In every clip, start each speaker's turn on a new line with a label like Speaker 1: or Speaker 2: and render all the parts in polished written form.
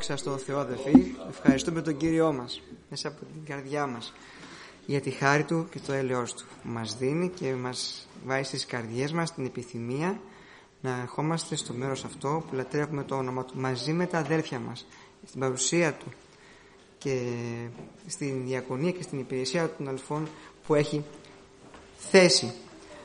Speaker 1: Δόξα στο Θεό, αδελφοί. Ευχαριστούμε τον Κύριό μας μέσα από την καρδιά μας για τη χάρη Του και το έλεος Του που μας δίνει και μας βάζει στις καρδιές μας την επιθυμία να ερχόμαστε στο μέρος αυτό που λατρεύουμε το όνομα Του μαζί με τα αδέλφια μας, στην παρουσία Του και στην διακονία και στην υπηρεσία των αδελφών που έχει θέσει.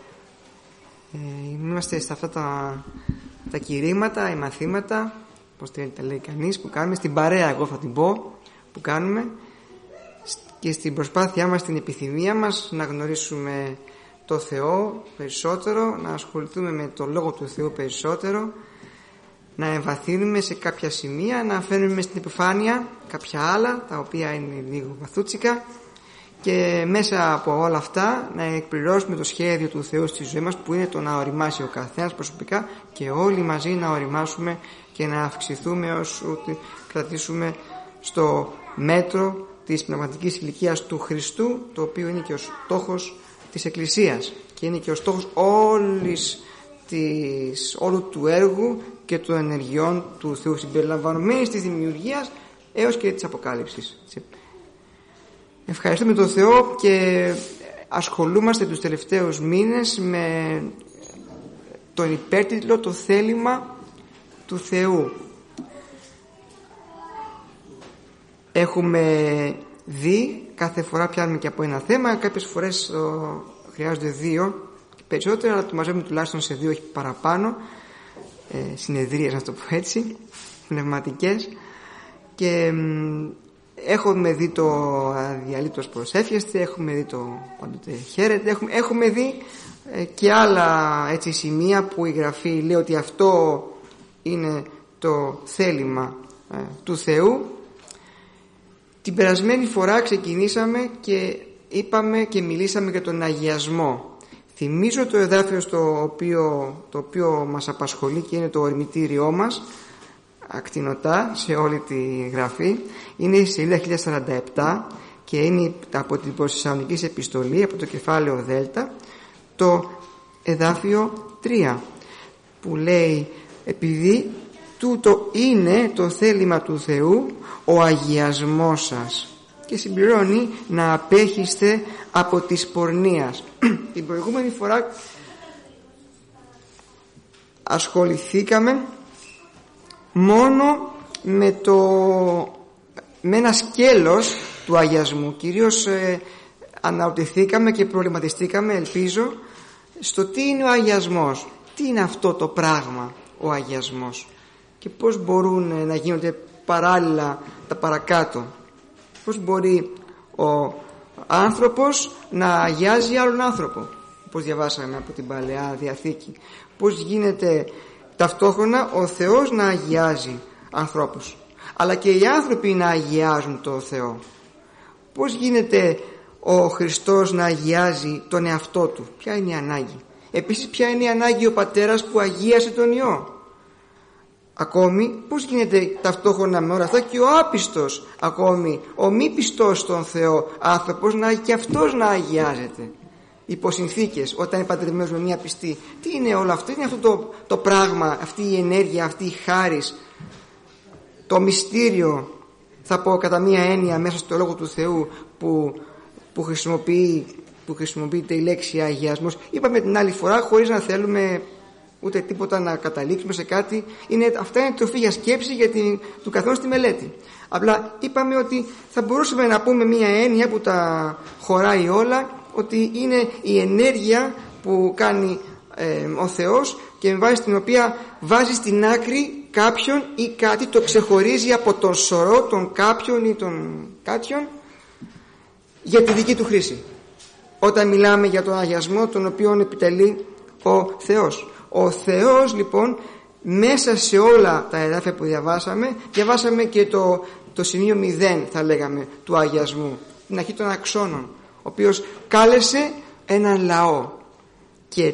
Speaker 1: Είμαστε σε αυτά τα κηρύγματα, οι μαθήματα, πώς τα λέει κανείς, που κάνουμε στην παρέα, εγώ θα την πω, που κάνουμε και στην προσπάθειά μας, στην επιθυμία μας να γνωρίσουμε το Θεό περισσότερο, να ασχοληθούμε με το Λόγο του Θεού περισσότερο, να εμβαθύνουμε σε κάποια σημεία, να φέρνουμε στην επιφάνεια κάποια άλλα τα οποία είναι λίγο βαθούτσικα και μέσα από όλα αυτά να εκπληρώσουμε το σχέδιο του Θεού στη ζωή μας, που είναι το να οριμάσει ο καθένας προσωπικά και όλοι μαζί να οριμάσουμε και να αυξηθούμε όσο κρατήσουμε στο μέτρο της πνευματικής ηλικίας του Χριστού, το οποίο είναι και ο στόχος της Εκκλησίας και είναι και ο στόχος όλου του έργου και των ενεργειών του Θεού, συμπεριλαμβανομένης της δημιουργίας έως και της Αποκάλυψης. Ευχαριστούμε τον Θεό και ασχολούμαστε τους τελευταίους μήνες με τον υπέρτιτλο «Το θέλημα του Θεού». Έχουμε δει, κάθε φορά πιάνουμε και από ένα θέμα, κάποιες φορές χρειάζονται δύο περισσότερα, αλλά το μαζεύουμε τουλάχιστον σε δύο, όχι παραπάνω, συνεδρίες, να το πω έτσι, πνευματικές, και έχουμε δει το αδιαλείπτως προσεύχεστε, έχουμε δει το πάντοτε χαίρετε, έχουμε δει και άλλα έτσι σημεία που η Γραφή λέει ότι αυτό είναι το θέλημα του Θεού. Την περασμένη φορά ξεκινήσαμε και είπαμε και μιλήσαμε για τον αγιασμό. Θυμίζω το εδάφιο το οποίο μας απασχολεί και είναι το ορμητήριό μας, ακτινωτά σε όλη τη Γραφή. Είναι η σελίδα 1047 και είναι από την προς Θεσσαλονικής επιστολή, από το κεφάλαιο Δέλτα, το εδάφιο 3, που λέει: επειδή τούτο είναι το θέλημα του Θεού, ο αγιασμός σας, και συμπληρώνει να απέχεστε από της πορνείας. Την προηγούμενη φορά ασχοληθήκαμε μόνο με ένα σκέλος του αγιασμού. Κυρίως αναρωτηθήκαμε και προβληματιστήκαμε, ελπίζω, στο τι είναι ο αγιασμός, τι είναι αυτό το πράγμα ο αγιασμός και πώς μπορούν να γίνονται παράλληλα τα παρακάτω. Πώς μπορεί ο άνθρωπος να αγιάζει άλλον άνθρωπο, όπως διαβάσαμε από την Παλαιά Διαθήκη. Πώς γίνεται ταυτόχρονα ο Θεός να αγιάζει ανθρώπους, αλλά και οι άνθρωποι να αγιάζουν τον Θεό. Πώς γίνεται ο Χριστός να αγιάζει τον εαυτό Του, ποια είναι η ανάγκη. Επίσης, ποια είναι η ανάγκη ο Πατέρας που αγίασε τον Υιό. Ακόμη, πώς γίνεται ταυτόχρονα με όλα αυτά και ο άπιστος, ακόμη ο μη πιστός στον Θεό άνθρωπος, και αυτός να αγιάζεται υπό συνθήκες, όταν είναι παντρεμένος με μια πιστή. Τι είναι όλο αυτό? Είναι αυτό το πράγμα, αυτή η ενέργεια, αυτή η χάρις, το μυστήριο, θα πω κατά μία έννοια, μέσα στο Λόγο του Θεού που χρησιμοποιείται η λέξη αγιασμός. Είπαμε την άλλη φορά, χωρίς να θέλουμε ούτε τίποτα να καταλήξουμε σε κάτι, αυτά είναι τροφή για σκέψη του καθενός στη μελέτη. Απλά είπαμε ότι θα μπορούσαμε να πούμε μία έννοια που τα χωράει όλα, ότι είναι η ενέργεια που κάνει ο Θεός και με βάση την οποία βάζει στην άκρη κάποιον ή κάτι, το ξεχωρίζει από τον σωρό των κάποιον ή των κάτιον για τη δική του χρήση. Όταν μιλάμε για τον αγιασμό τον οποίο επιτελεί ο Θεός. Ο Θεός λοιπόν, μέσα σε όλα τα εδάφια που διαβάσαμε και το σημείο 0, θα λέγαμε, του αγιασμού, την αρχή των αξώνων, ο οποίος κάλεσε έναν λαό και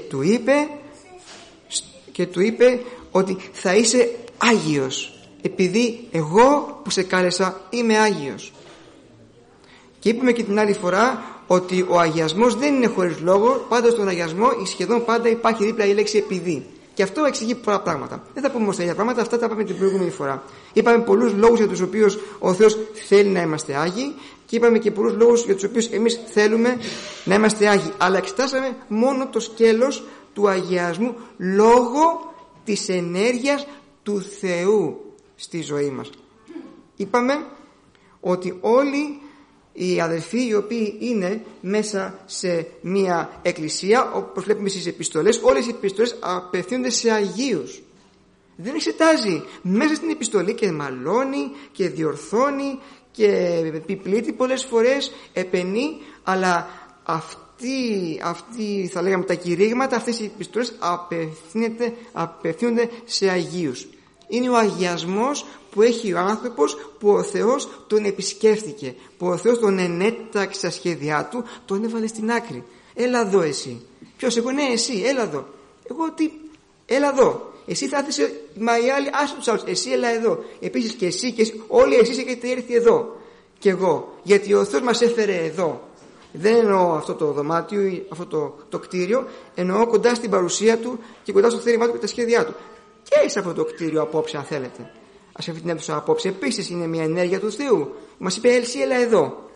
Speaker 1: του είπε ότι θα είσαι Άγιος, επειδή εγώ που σε κάλεσα είμαι Άγιος. Και είπαμε και την άλλη φορά ότι ο αγιασμός δεν είναι χωρίς λόγο. Πάντα στον αγιασμό σχεδόν πάντα υπάρχει δίπλα η λέξη επειδή. Και αυτό εξηγεί πολλά πράγματα. Δεν θα πούμε όμως τα ίδια πράγματα, αυτά τα είπαμε την προηγούμενη φορά. Είπαμε πολλούς λόγους για τους οποίους ο Θεός θέλει να είμαστε Άγιοι και είπαμε και πολλούς λόγους για τους οποίους εμείς θέλουμε να είμαστε Άγιοι. Αλλά εξετάσαμε μόνο το σκέλος του αγιασμού λόγω της ενέργειας του Θεού στη ζωή μας. Είπαμε ότι όλοι οι αδελφοί οι οποίοι είναι μέσα σε μια εκκλησία, όπως βλέπουμε στις επιστολές, όλες οι επιστολές απευθύνονται σε αγίους. Δεν εξετάζει μέσα στην επιστολή και μαλώνει και διορθώνει και επιπλήττει πολλές φορές, επενεί, αλλά αυτοί θα λέγαμε τα κηρύγματα, αυτές οι επιστολές απευθύνονται σε αγίους. Είναι ο αγιασμός που έχει ο άνθρωπος, που ο Θεός τον επισκέφθηκε, που ο Θεός τον ενέταξε στα σχέδιά του, τον έβαλε στην άκρη. Έλα εδώ εσύ. Ποιος? Εγώ? Ναι, εσύ, έλα εδώ. Εγώ τι? Έλα εδώ. Εσύ θα ήθεσαι, μα οι άλλοι άσε τους άλλους. Εσύ έλα εδώ. Επίσης και εσύ και εσύ, όλοι εσείς έχετε έρθει εδώ. Και εγώ. Γιατί ο Θεός μας έφερε εδώ. Δεν εννοώ αυτό το δωμάτιο ή αυτό το κτίριο, εννοώ κοντά στην παρουσία του και κοντά στο θέλημά του και τα σχέδιά του. Και σε αυτό το κτίριο απόψε, αν θέλετε. Σε αυτή την αίθουσα απόψε επίσης είναι μια ενέργεια του Θεού. Μας είπε Έλση, έλα εδώ.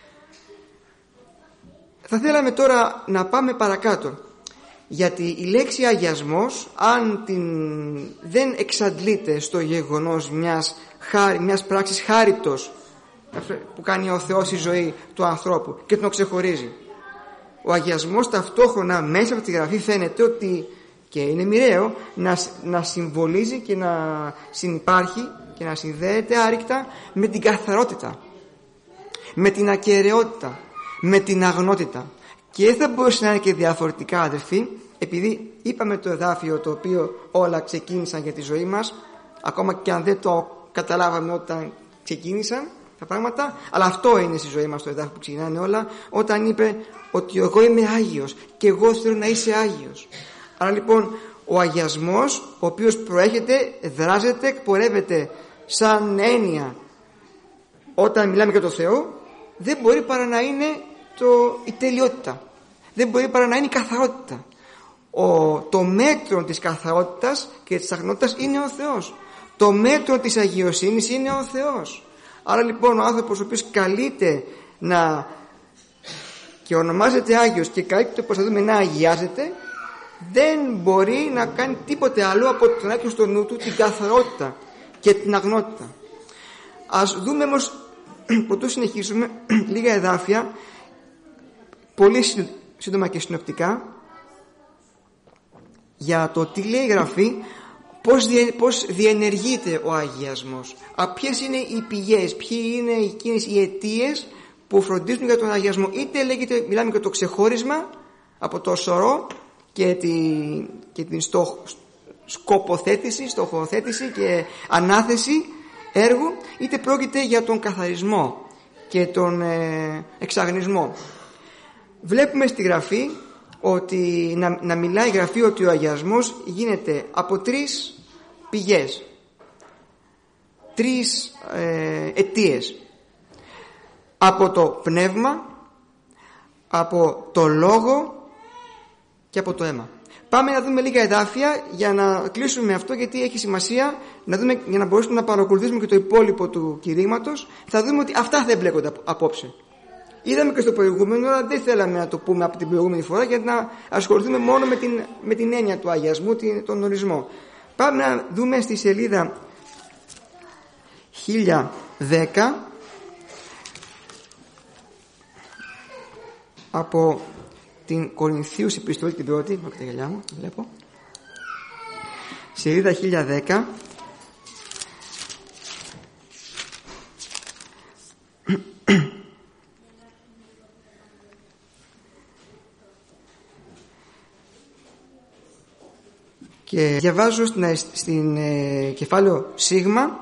Speaker 1: Θα θέλαμε τώρα να πάμε παρακάτω. Γιατί η λέξη αγιασμός, αν δεν εξαντλείται στο γεγονός μιας πράξης χάριτος που κάνει ο Θεός στη ζωή του ανθρώπου και τον ξεχωρίζει, ο αγιασμός ταυτόχρονα μέσα από τη Γραφή φαίνεται ότι, και είναι μοιραίο, να συμβολίζει και να συνυπάρχει και να συνδέεται άρρηκτα με την καθαρότητα, με την ακεραιότητα, με την αγνότητα. Και δεν θα μπορούσε να είναι και διαφορετικά, αδελφοί, επειδή είπαμε το εδάφιο το οποίο όλα ξεκίνησαν για τη ζωή μας, ακόμα και αν δεν το καταλάβαμε όταν ξεκίνησαν τα πράγματα, αλλά αυτό είναι στη ζωή μας το εδάφιο που ξεκινάνε όλα, όταν είπε ότι εγώ είμαι Άγιος και εγώ θέλω να είσαι Άγιος. Άρα λοιπόν ο αγιασμός, ο οποίος προέρχεται, δράζεται, εκπορεύεται σαν έννοια όταν μιλάμε για τον Θεό, δεν μπορεί παρά να είναι η τελειότητα. Δεν μπορεί παρά να είναι η καθαρότητα. Το μέτρο της καθαρότητας και της αγνότητας είναι ο Θεός. Το μέτρο της αγιοσύνης είναι ο Θεός. Άρα λοιπόν ο άνθρωπος ο οποίος καλείται και ονομάζεται Άγιος και καλείται, όπως θα δούμε, να αγιάζεται, δεν μπορεί να κάνει τίποτε άλλο από το να έχει στο νου του την καθαρότητα και την αγνότητα. Ας δούμε όμως, πρωτού συνεχίσουμε, λίγα εδάφια, πολύ σύντομα και συνοπτικά, για το τι λέει η Γραφή, πώς διενεργείται ο αγιασμός, ποιες είναι οι πηγές, ποιοι είναι εκείνες οι αιτίες που φροντίζουν για τον αγιασμό. Είτε λέγεται, μιλάμε για το ξεχώρισμα από το σωρό και την στοχοθέτηση και ανάθεση έργου, είτε πρόκειται για τον καθαρισμό και τον εξαγνισμό. Βλέπουμε στη Γραφή ότι να μιλάει η Γραφή ότι ο αγιασμός γίνεται από τρεις πηγές, τρεις αιτίες: από το πνεύμα, από το λόγο και από το αίμα. Πάμε να δούμε λίγα εδάφια για να κλείσουμε αυτό, γιατί έχει σημασία να δούμε, για να μπορέσουμε να παρακολουθήσουμε και το υπόλοιπο του κηρύγματος. Θα δούμε ότι αυτά δεν μπλέκονται απόψε. Είδαμε και στο προηγούμενο, αλλά δεν θέλαμε να το πούμε από την προηγούμενη φορά, για να ασχοληθούμε μόνο με την έννοια του αγιασμού, τον ορισμό. Πάμε να δούμε στη σελίδα 1010 από την Κορινθίους επιστολή, την πρώτη, με τα γυαλιά μου, βλέπω. Σελίδα 1010. Και διαβάζω στην κεφάλαιο Σίγμα,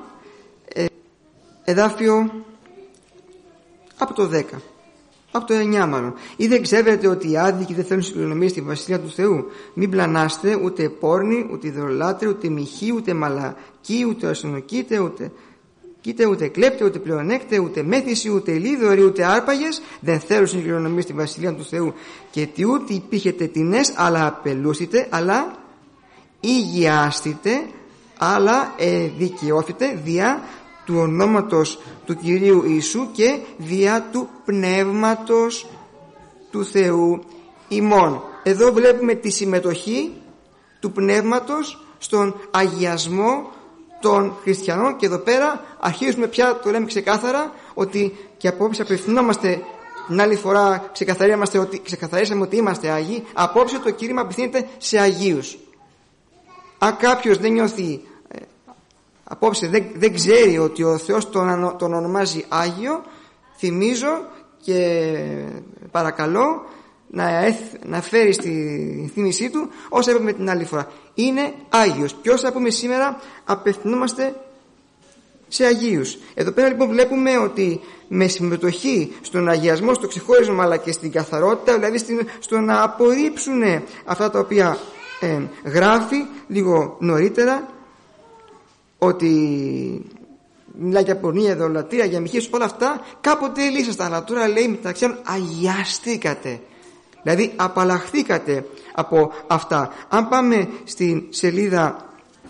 Speaker 1: εδάφιο από το 10, από το 9 μάλλον. Ή δεν ξέρετε ότι οι άδικοι δεν θέλουν συγκλονομία στη Βασιλεία του Θεού? Μην πλανάστε, ούτε πόρνοι, ούτε ιδωλολάτροι, ούτε μοιχοί, ούτε μαλακοί, ούτε ασυνοκείτε, ούτε κλέπτε, ούτε πλεονέκτε, ούτε μέθηση, ούτε λίδωροι, ούτε άρπαγες δεν θέλουν συγκλονομία στη Βασιλεία του Θεού. Και τι ούτε υπήρχε τετινές, αλλά απελούσιτε, αλλά ηγιάστητε, αλλά δικαιώθητε δια του ονόματος του Κυρίου Ιησού και δια του Πνεύματος του Θεού ημών. Εδώ βλέπουμε τη συμμετοχή του Πνεύματος στον αγιασμό των χριστιανών, και εδώ πέρα αρχίζουμε πια, το λέμε ξεκάθαρα, ότι και απόψε απευθυνόμαστε, την άλλη φορά ξεκαθαρίσαμε ότι είμαστε Άγιοι, απόψε το κήρυγμα απευθύνεται σε Αγίους. Αν κάποιος δεν νιώθει, απόψε δεν ξέρει ότι ο Θεός τον ονομάζει Άγιο, θυμίζω και παρακαλώ να φέρει στη θύμησή του όσα είπαμε την άλλη φορά. Είναι Άγιος. Και όσα πούμε σήμερα απευθυνόμαστε σε Αγίους. Εδώ πέρα λοιπόν βλέπουμε ότι με συμμετοχή στον αγιασμό, στο ξεχώρισμα, αλλά και στην καθαρότητα, δηλαδή στο να απορρίψουν αυτά τα οποία γράφει λίγο νωρίτερα, ότι μιλάει για πορνεία, ειδωλατρία, για μοιχεία, όλα αυτά κάποτε λύσασταν, αλλά τώρα λέει μεταξύ άλλων αγιαστήκατε, δηλαδή απαλλαχθήκατε από αυτά. Αν πάμε στην σελίδα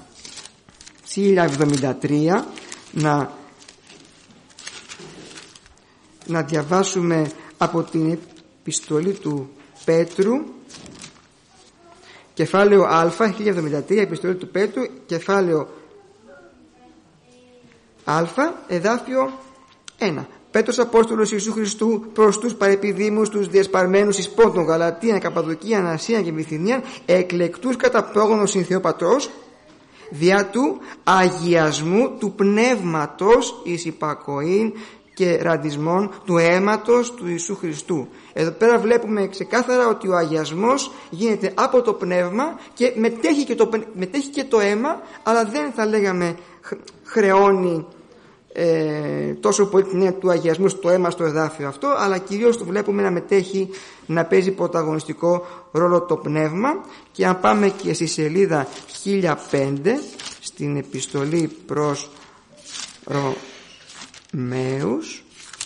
Speaker 1: 1073 να διαβάσουμε από την επιστολή του Πέτρου, κεφάλαιο Α, 1073, επιστολή του Πέτρου, κεφάλαιο Α, εδάφιο 1. Πέτρος Απόστολος Ιησού Χριστού προς τους παρεπιδήμους, τους διασπαρμένους εις Πόντων, Γαλατίαν, Καπαδοκίαν, Ασίαν και Βυθινίαν, εκλεκτούς κατά πρόγονος συν Θεό Πατρός, δια του αγιασμού του πνεύματος εις υπακοήν και ραντισμών του αίματος του Ιησού Χριστού. Εδώ πέρα βλέπουμε ξεκάθαρα ότι ο αγιασμός γίνεται από το πνεύμα και μετέχει και το αίμα, αλλά δεν θα λέγαμε χρεώνει τόσο πολύ την έννοια του αγιασμού στο αίμα, στο εδάφιο αυτό, αλλά κυρίως το βλέπουμε να μετέχει, να παίζει πρωταγωνιστικό ρόλο το πνεύμα. Και αν πάμε και στη σελίδα 1005 στην επιστολή προς Ρωμαίους,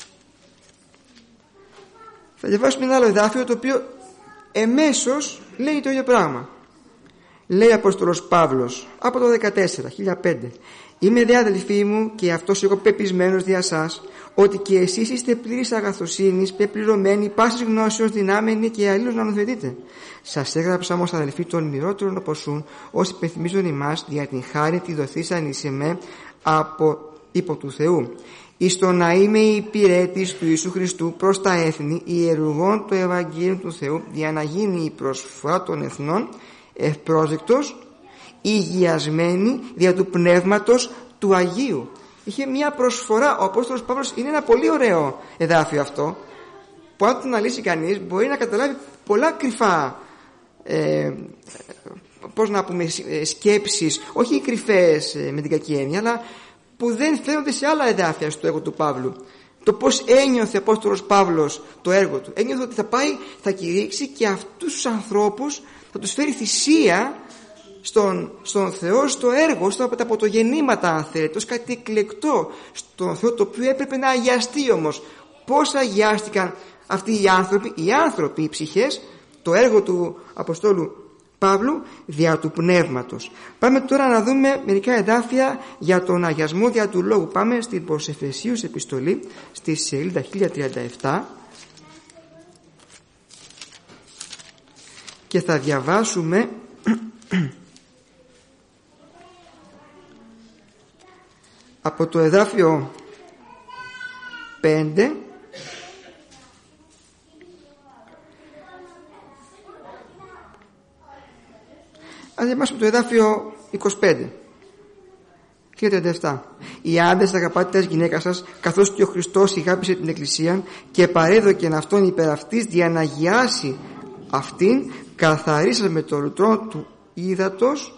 Speaker 1: θα διαβάσουμε ένα άλλο εδάφιο το οποίο εμέσως λέει το ίδιο πράγμα. Λέει ο Απόστολος Παύλος από το 14, 1005: «Είμαι δε αδελφοί μου και αυτός εγώ πεπισμένος δια σας, ότι και εσείς είστε πλήρης αγαθοσύνης, πεπληρωμένοι, πάσης γνώσεως, δυνάμενοι και αλλήλως να νομοθετείτε. Σας έγραψα όμως αδελφοί των μοιρότερων οπωσούν, όσοι υπενθυμίζουν ημάς δια την χάρη τη δοθήσαν εις εμέ από υπό του Θεού, εις το να είμαι υπηρέτης του Ιησού Χριστού προς τα έθνη, ιερουργών το Ευαγγέλιο του Θεού, για να γίνει η προσφορά των εθνών ευπρόσδεκτος, υγιασμένη δια του πνεύματος του Αγίου». Είχε μια προσφορά ο Απόστολος Παύλος. Είναι ένα πολύ ωραίο εδάφιο αυτό, που αν το αναλύσει κανείς μπορεί να καταλάβει πολλά κρυφά σκέψεις, όχι κρυφές με την κακή έννοια, αλλά που δεν φαίνονται σε άλλα εδάφια στο έργο του Παύλου. Το πώς ένιωθε ο Απόστολος Παύλος το έργο του. Ένιωθε ότι θα κηρύξει και αυτούς τους ανθρώπους, θα τους φέρει θυσία στον Θεό, στο έργο, από το γεννήματα, αν θέλετε, ως κάτι εκλεκτό στον Θεό, το οποίο έπρεπε να αγιαστεί όμως. Πώς αγιάστηκαν αυτοί οι άνθρωποι, οι ψυχές, το έργο του Αποστόλου Παύλου δια του πνεύματος. Πάμε τώρα να δούμε μερικά εδάφια για τον αγιασμό δια του λόγου. Πάμε στην προς Εφεσίους επιστολή, στη σελίδα 1037, και θα διαβάσουμε από το εδάφιο 5 ας διαβάσουμε το εδάφιο 25 και 37. «Οι άντρες αγαπάτε τας γυναίκας σας, καθώς και ο Χριστός ηγάπησε την Εκκλησία και παρέδωκεν αυτόν υπέρ αυτής, για να αγιάσει αυτήν, καθαρίσας με το λουτρό του ύδατος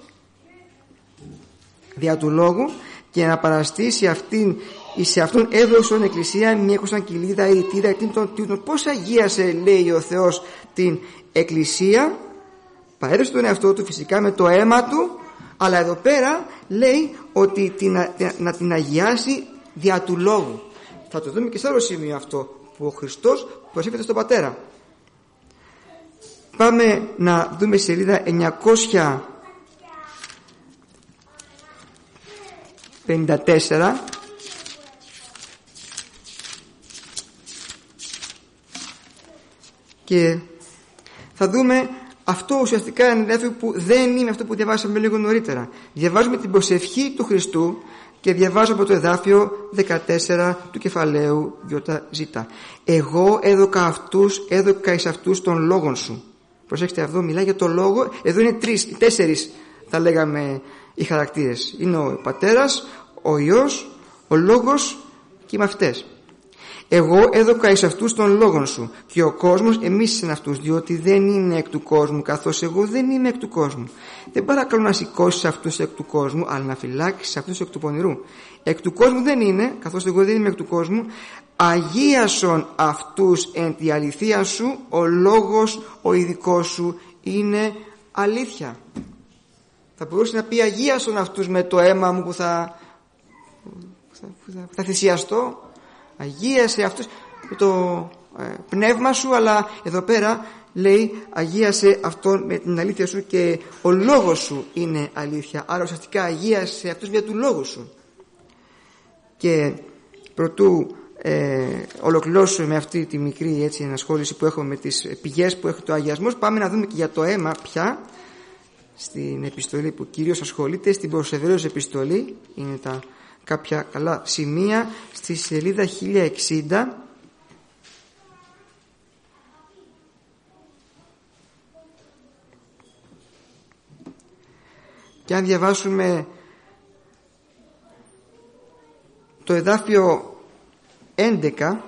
Speaker 1: δια του λόγου, και να παραστήσει αυτήν, σε αυτόν έδωσον Εκκλησία μιέκουσαν κοιλίδα ηρητήρα εκτήν των τύτων». Πώς αγίασε, λέει ο Θεός, την Εκκλησία? Παρέδωσε τον εαυτό του φυσικά με το αίμα του, αλλά εδώ πέρα λέει ότι να την αγιάσει δια του λόγου. Θα το δούμε και σε άλλο σημείο αυτό, που ο Χριστός προσήφεται στον Πατέρα. Πάμε να δούμε σελίδα 54 και θα δούμε αυτό ουσιαστικά είναι ένα που δεν είναι αυτό που διαβάσαμε λίγο νωρίτερα. Διαβάζουμε την προσευχή του Χριστού και διαβάζω από το εδάφιο 14 του κεφαλαίου ΙΖ. Εγώ έδωκα εις αυτούς των λόγων σου. Προσέξτε, αυτό μιλάει για το λόγο. Εδώ είναι 4 θα λέγαμε οι χαρακτήρες. Είναι ο πατέρας, ο Υιός, ο Λόγος και οι μαθητές. Εγώ έδωκα εις αυτούς των λόγων σου και ο κόσμος εμίσησεν αυτούς, διότι δεν είναι εκ του κόσμου καθώς εγώ δεν είμαι εκ του κόσμου. Δεν παρακαλώ να σηκώσεις αυτούς εκ του κόσμου, αλλά να φυλάξεις αυτούς εκ του πονηρού. Εκ του κόσμου δεν είναι, καθώς εγώ δεν είμαι εκ του κόσμου. Αγίασον αυτούς εν τη αληθεία σου, ο λόγος ο ειδικός σου είναι αλήθεια. Θα μπορούσε να πει αγίασον αυτούς με το αίμα μου που θα θυσιαστώ. Αγίασε αυτούς με το πνεύμα σου, αλλά εδώ πέρα λέει αγίασε αυτόν με την αλήθεια σου και ο λόγος σου είναι αλήθεια. Άρα ουσιαστικά αγίασε αυτούς για του λόγου σου. Και προτού ολοκληρώσω με αυτή τη μικρή έτσι, ενασχόληση που έχω με τις πηγές που έχει το αγιασμός, πάμε να δούμε και για το αίμα πια στην επιστολή που κυρίως ασχολείται, στην προς Εβραίους επιστολή. Είναι τα κάποια καλά σημεία στη σελίδα 1060. Και αν διαβάσουμε το εδάφιο 11,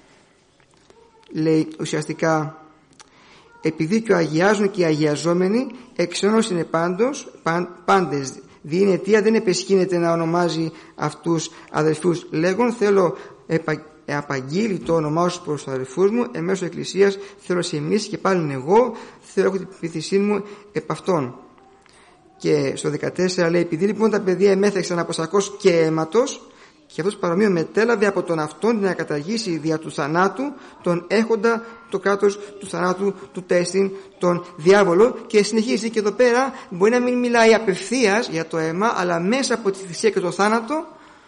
Speaker 1: λέει ουσιαστικά, επειδή και ο αγιάζουν και οι αγιαζόμενοι εξ είναι πάντες, δι' είναι αιτία δεν επεσχύνεται να ονομάζει αυτούς αδελφούς, λέγον θέλω απαγγείλει το όνομά σου προς τους αδελφούς μου εμέσω εκκλησίας, θέλω σε εμείς και πάλι εγώ θέλω έχω την πεποίθησή μου επ' αυτών. Και στο 14 λέει, επειδή λοιπόν τα παιδιά εμέθεξαν από σακός και αίματος, και αυτός παρομοίω μετέλαβε από τον αυτόν να καταργήσει δια του θανάτου τον έχοντα το κράτος του θανάτου του τέστην τον διάβολο. Και συνεχίζει και εδώ πέρα, μπορεί να μην μιλάει απευθείας για το αίμα, αλλά μέσα από τη θυσία και το θάνατο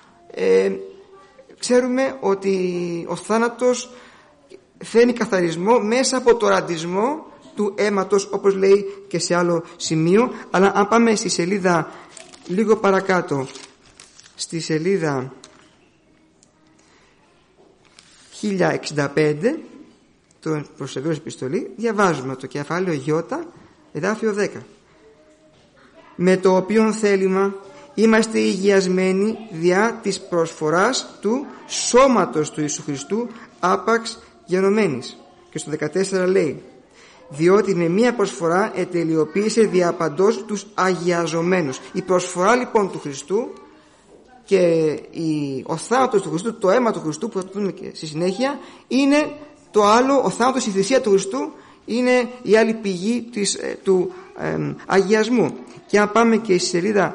Speaker 1: ξέρουμε ότι ο θάνατος φέρνει καθαρισμό μέσα από το ραντισμό του αίματος, όπως λέει και σε άλλο σημείο. Αλλά αν πάμε στη σελίδα λίγο παρακάτω, στη σελίδα 1065 το προς Εβραίους επιστολή, διαβάζουμε το κεφάλαιο Ι, εδάφιο 10. Με το οποίον θέλημα είμαστε υγιασμένοι διά της προσφοράς του σώματος του Ιησού Χριστού άπαξ γενομένης. Και στο 14 λέει, διότι με μία προσφορά ετελειοποίησε δια παντός τους αγιαζομένους. Η προσφορά λοιπόν του Χριστού και ο θάνατος του Χριστού, το αίμα του Χριστού που θα το δούμε και στη συνέχεια, είναι το άλλο, ο θάνατος, η θυσία του Χριστού είναι η άλλη πηγή του αγιασμού. Και αν πάμε και στη σελίδα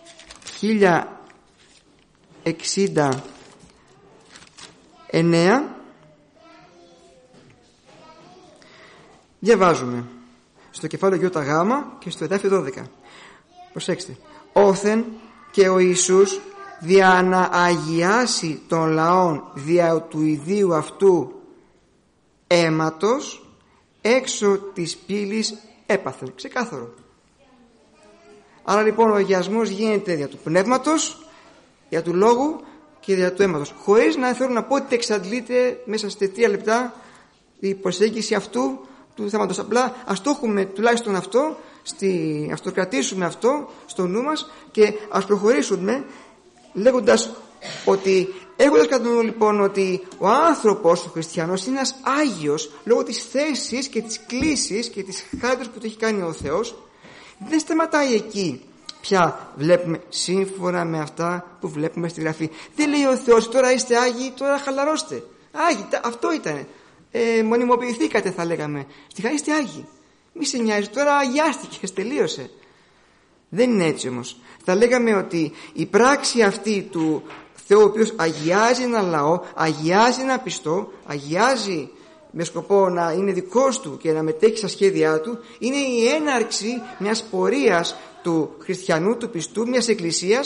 Speaker 1: 1069 διαβάζουμε στο κεφάλαιο Ι και στο εδάφιο 12. Προσέξτε, όθεν και ο Ιησούς δια να αγιάσει των λαών δια του ιδίου αυτού αίματος έξω της πύλης έπαθεν. Ξεκάθαρο. Άρα λοιπόν ο αγιασμός γίνεται δια του πνεύματος, δια του λόγου και δια του αίματος, χωρίς να θέλω να πω ότι εξαντλείται μέσα σε 3 λεπτά η προσέγγιση αυτού του θέματος. Απλά ας το έχουμε τουλάχιστον αυτό, ας το κρατήσουμε αυτό στο νου μας και ας προχωρήσουμε λέγοντας ότι, έχοντας κατά νου λοιπόν ότι ο άνθρωπος, ο χριστιανός, είναι ένας Άγιος λόγω της θέσης και της κλίσης και της χάριτας που το έχει κάνει ο Θεός, δεν σταματάει εκεί. Πια βλέπουμε σύμφωνα με αυτά που βλέπουμε στη Γραφή. Δεν λέει ο Θεός τώρα είστε Άγιοι, τώρα χαλαρώστε. Άγιοι, αυτό ήταν. Μονιμοποιηθήκατε θα λέγαμε. Στη χαρά είστε Άγιοι. Μη σε νοιάζει, τώρα αγιάστηκες, τελείωσε. Δεν είναι έτσι όμως. Θα λέγαμε ότι η πράξη αυτή του Θεού, ο οποίος αγιάζει ένα λαό, αγιάζει ένα πιστό, αγιάζει με σκοπό να είναι δικός του και να μετέχει στα σχέδιά του, είναι η έναρξη μιας πορείας του χριστιανού, του πιστού, μιας εκκλησίας,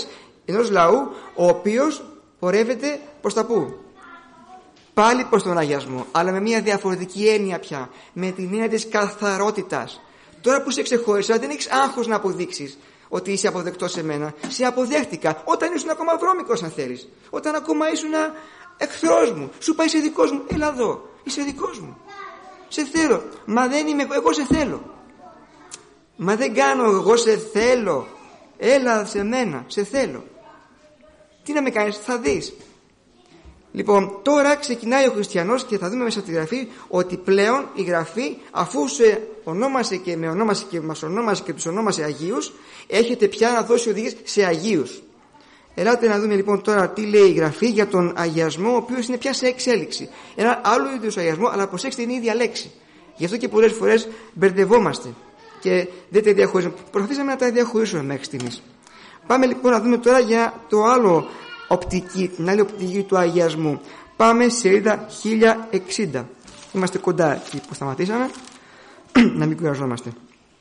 Speaker 1: ενός λαού ο οποίος πορεύεται προς τα πού? Πάλι προς τον αγιασμό, αλλά με μια διαφορετική έννοια πια, με την έννοια της καθαρότητας. Τώρα που σε ξεχώρισα δεν έχεις άγχος να αποδείξεις ότι είσαι αποδεκτός σε μένα. Σε αποδέχτηκα όταν ήσουν ακόμα βρώμικος, αν θέλεις. Όταν ακόμα ήσουν εχθρός μου. Σου πάει είσαι δικός μου. Έλα εδώ. Είσαι δικός μου. Σε θέλω. Μα δεν είμαι εγώ, σε θέλω. Μα δεν κάνω εγώ, σε θέλω. Έλα σε μένα. Σε θέλω. Τι να με κάνεις, θα δεις. Λοιπόν, τώρα ξεκινάει ο χριστιανός και θα δούμε μέσα στη Γραφή ότι πλέον η Γραφή, αφού σε ονόμασε και με ονόμασε και μας ονόμασε και τους ονόμασε Αγίους, έχετε πια να δώσει οδηγίες σε Αγίους. Ελάτε να δούμε λοιπόν τώρα τι λέει η Γραφή για τον αγιασμό, ο οποίος είναι πια σε εξέλιξη. Ένα άλλο είδους αγιασμό, αλλά προσέξτε, είναι η ίδια λέξη. Γι' αυτό και πολλές φορές μπερδευόμαστε και δεν τα διαχωρίζουμε. Προσπαθήσαμε να τα διαχωρίσουμε μέχρι στιγμής. Πάμε λοιπόν να δούμε τώρα για το άλλο οπτική, την άλλη οπτική του αγιασμού. Πάμε στη σελίδα 1060. Είμαστε κοντά εκεί που σταματήσαμε. Να μην κουραζόμαστε.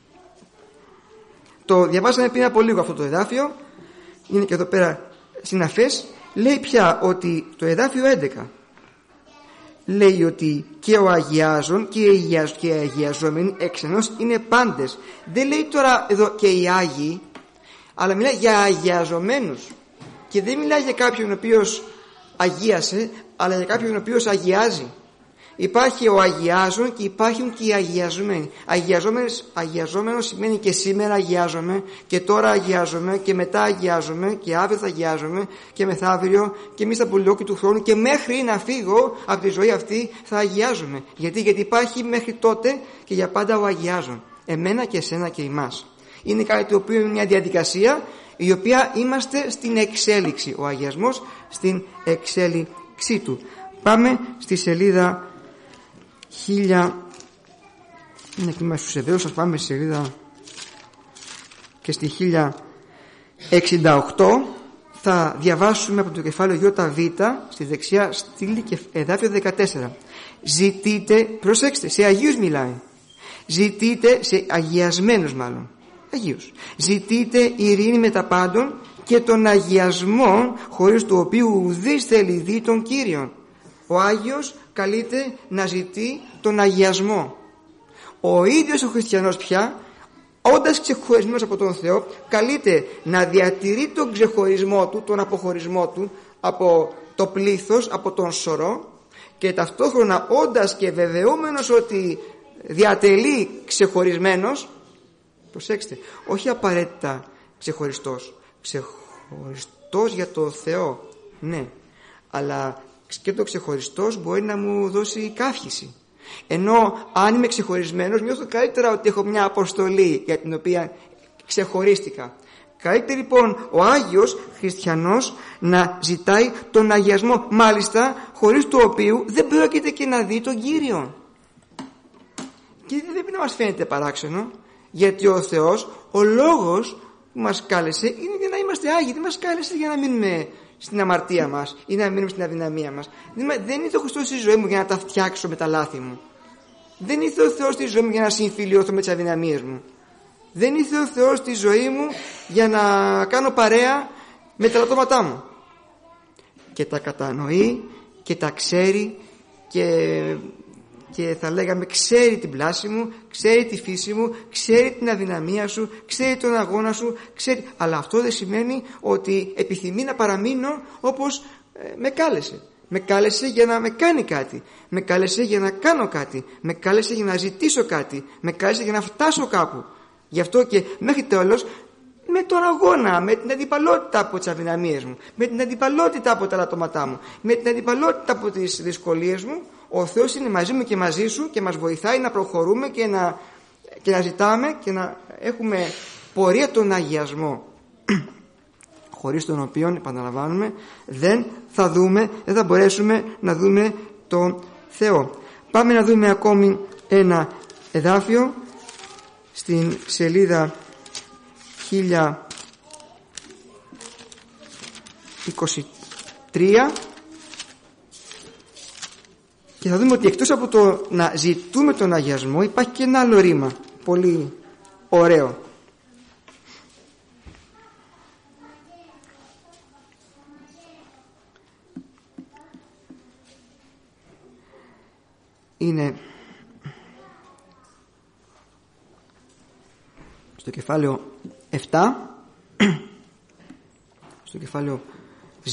Speaker 1: Το διαβάσαμε πριν από λίγο αυτό το εδάφιο. Είναι και εδώ πέρα συναφές. Λέει πια ότι το εδάφιο 11 λέει ότι και ο αγιάζων και οι αγιαζόμενοι έξενος είναι πάντες. Δεν λέει τώρα εδώ και οι Άγιοι, αλλά μιλάει για αγιαζομένους. Και δεν μιλάει για κάποιον ο οποίος αγίασε, αλλά για κάποιον ο οποίος αγιάζει. Υπάρχει ο αγιάζων και υπάρχουν και οι αγιαζομένοι. Αγιαζόμενος σημαίνει και σήμερα αγιάζομαι και τώρα αγιάζομαι και μετά αγιάζομαι και αύριο θα αγιάζομαι και μεθαύριο και εμείς στα πολυλόκη του χρόνου και μέχρι να φύγω από τη ζωή αυτή θα αγιάζομαι. Γιατί υπάρχει μέχρι τότε και για πάντα ο αγιάζων. Εμένα και εσένα και εμάς. Είναι κάτι το οποίο είναι μια διαδικασία η οποία είμαστε στην εξέλιξη. Ο αγιασμός στην εξέλιξή του. Πάμε στη σελίδα 1000. Είναι κλίμα στους Εβραίους. Ας πάμε στη σελίδα και στη 1068. Θα διαβάσουμε από το κεφάλαιο ΙΒ στη δεξιά στήλη και εδάφιο 14. Ζητείτε, προσέξτε, σε Αγίους μιλάει. Ζητείτε, σε αγιασμένους μάλλον, Αγίους. Ζητείτε ειρήνη με τα πάντων και τον αγιασμό, χωρίς του οποίου ουδής θέλει δει τον Κύριον. Ο Άγιος καλείται να ζητεί τον αγιασμό. Ο ίδιος ο χριστιανός πια, όντας ξεχωρισμένος από τον Θεό, καλείται να διατηρεί τον ξεχωρισμό του, τον αποχωρισμό του από το πλήθος, από τον σωρό, και ταυτόχρονα όντας και βεβαιούμενος ότι διατελεί ξεχωρισμένος, προσέξτε, όχι απαραίτητα ξεχωριστός για το Θεό, ναι, αλλά και το ξεχωριστός μπορεί να μου δώσει καύχηση. Ενώ αν είμαι ξεχωρισμένος, νιώθω καλύτερα ότι έχω μια αποστολή για την οποία ξεχωρίστηκα. Καλύτερα λοιπόν ο Άγιος χριστιανός να ζητάει τον αγιασμό, μάλιστα χωρίς του οποίου δεν πρόκειται και να δει τον Κύριο. Και δεν πρέπει να μας φαίνεται παράξενο, γιατί ο Θεός, ο λόγος που μας κάλεσε είναι για να είμαστε Άγιοι. Δεν μας κάλεσε για να μείνουμε στην αμαρτία μας ή να μείνουμε στην αδυναμία μας. Δεν ήρθε ο Χριστός στη ζωή μου για να τα φτιάξω με τα λάθη μου. Δεν ήρθε ο Θεός στη ζωή μου για να συμφιλιώθω με τις αδυναμίες μου. Δεν ήρθε ο Θεός στη ζωή μου για να κάνω παρέα με τα λατώματά μου. Και τα κατανοεί και τα ξέρει και θα λέγαμε ξέρει την πλάση μου, ξέρει τη φύση μου, ξέρει την αδυναμία σου, ξέρει τον αγώνα σου, ξέρει. Αλλά αυτό δεν σημαίνει ότι επιθυμεί να παραμείνω όπως με κάλεσε. Με κάλεσε για να με κάνει κάτι. Με κάλεσε για να κάνω κάτι. Με κάλεσε για να ζητήσω κάτι. Με κάλεσε για να φτάσω κάπου. Γι' αυτό και μέχρι τέλος, με τον αγώνα, με την αντιπαλότητα από τις αδυναμίες μου, με την αντιπαλότητα από τα λατώματά μου, με την αντιπαλότητα από τις δυσκολίες μου, ο Θεός είναι μαζί μου και μαζί σου και μας βοηθάει να προχωρούμε και να ζητάμε και να έχουμε πορεία τον αγιασμό, χωρίς τον οποίο, επαναλαμβάνουμε, δεν θα μπορέσουμε να δούμε τον Θεό. Πάμε να δούμε ακόμη ένα εδάφιο στην σελίδα 1023 και θα δούμε ότι εκτός από το να ζητούμε τον αγιασμό υπάρχει και ένα άλλο ρήμα πολύ ωραίο. είναι στο κεφάλαιο 7, στο κεφάλαιο Ζ,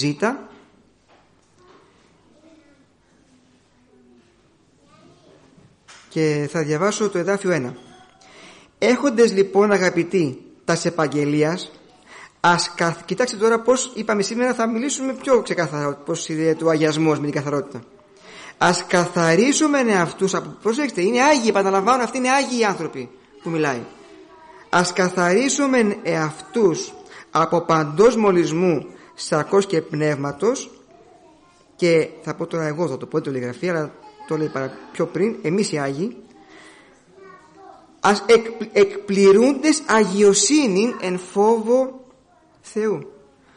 Speaker 1: και θα διαβάσω το εδάφιο 1. Έχοντες λοιπόν αγαπητοί τας επαγγελίας, κοιτάξτε τώρα πώς είπαμε σήμερα, θα μιλήσουμε πιο ξεκαθαρά πώς είναι το αγιασμός με την καθαρότητα. Ας καθαρίσουμε εαυτούς από... Προσέξτε, είναι άγιοι, επαναλαμβάνω, αυτοί είναι άγιοι άνθρωποι που μιλάει. Ας καθαρίσουμε εαυτούς από παντός μολυσμού, σαρκός και πνεύματος, και θα πω τώρα εγώ, θα το πω την γραφή, αλλά το λέει πιο πριν, εμείς οι άγιοι, ας εκπληρούντες αγιοσύνην εν φόβο Θεού.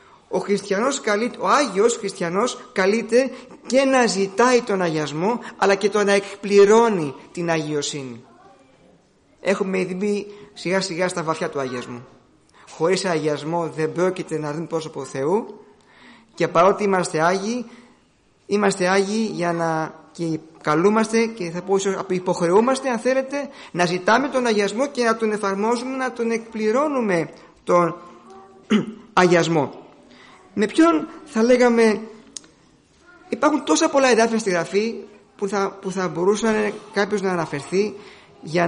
Speaker 1: Ο Άγιος Χριστιανός καλείται και να ζητάει τον αγιασμό, αλλά και το να εκπληρώνει την αγιοσύνη. Έχουμε ήδη μπει σιγά σιγά στα βαθιά του αγιασμού. Χωρίς αγιασμό δεν πρόκειται να δούμε πρόσωπο Θεού, και παρότι είμαστε άγιοι για να, και καλούμαστε, και θα πω ίσως υποχρεούμαστε, αν θέλετε, να ζητάμε τον αγιασμό και να τον εφαρμόζουμε, να τον εκπληρώνουμε τον αγιασμό. Με ποιον θα λέγαμε? Υπάρχουν τόσα πολλά εδάφια στη Γραφή που θα μπορούσε κάποιος να αναφερθεί για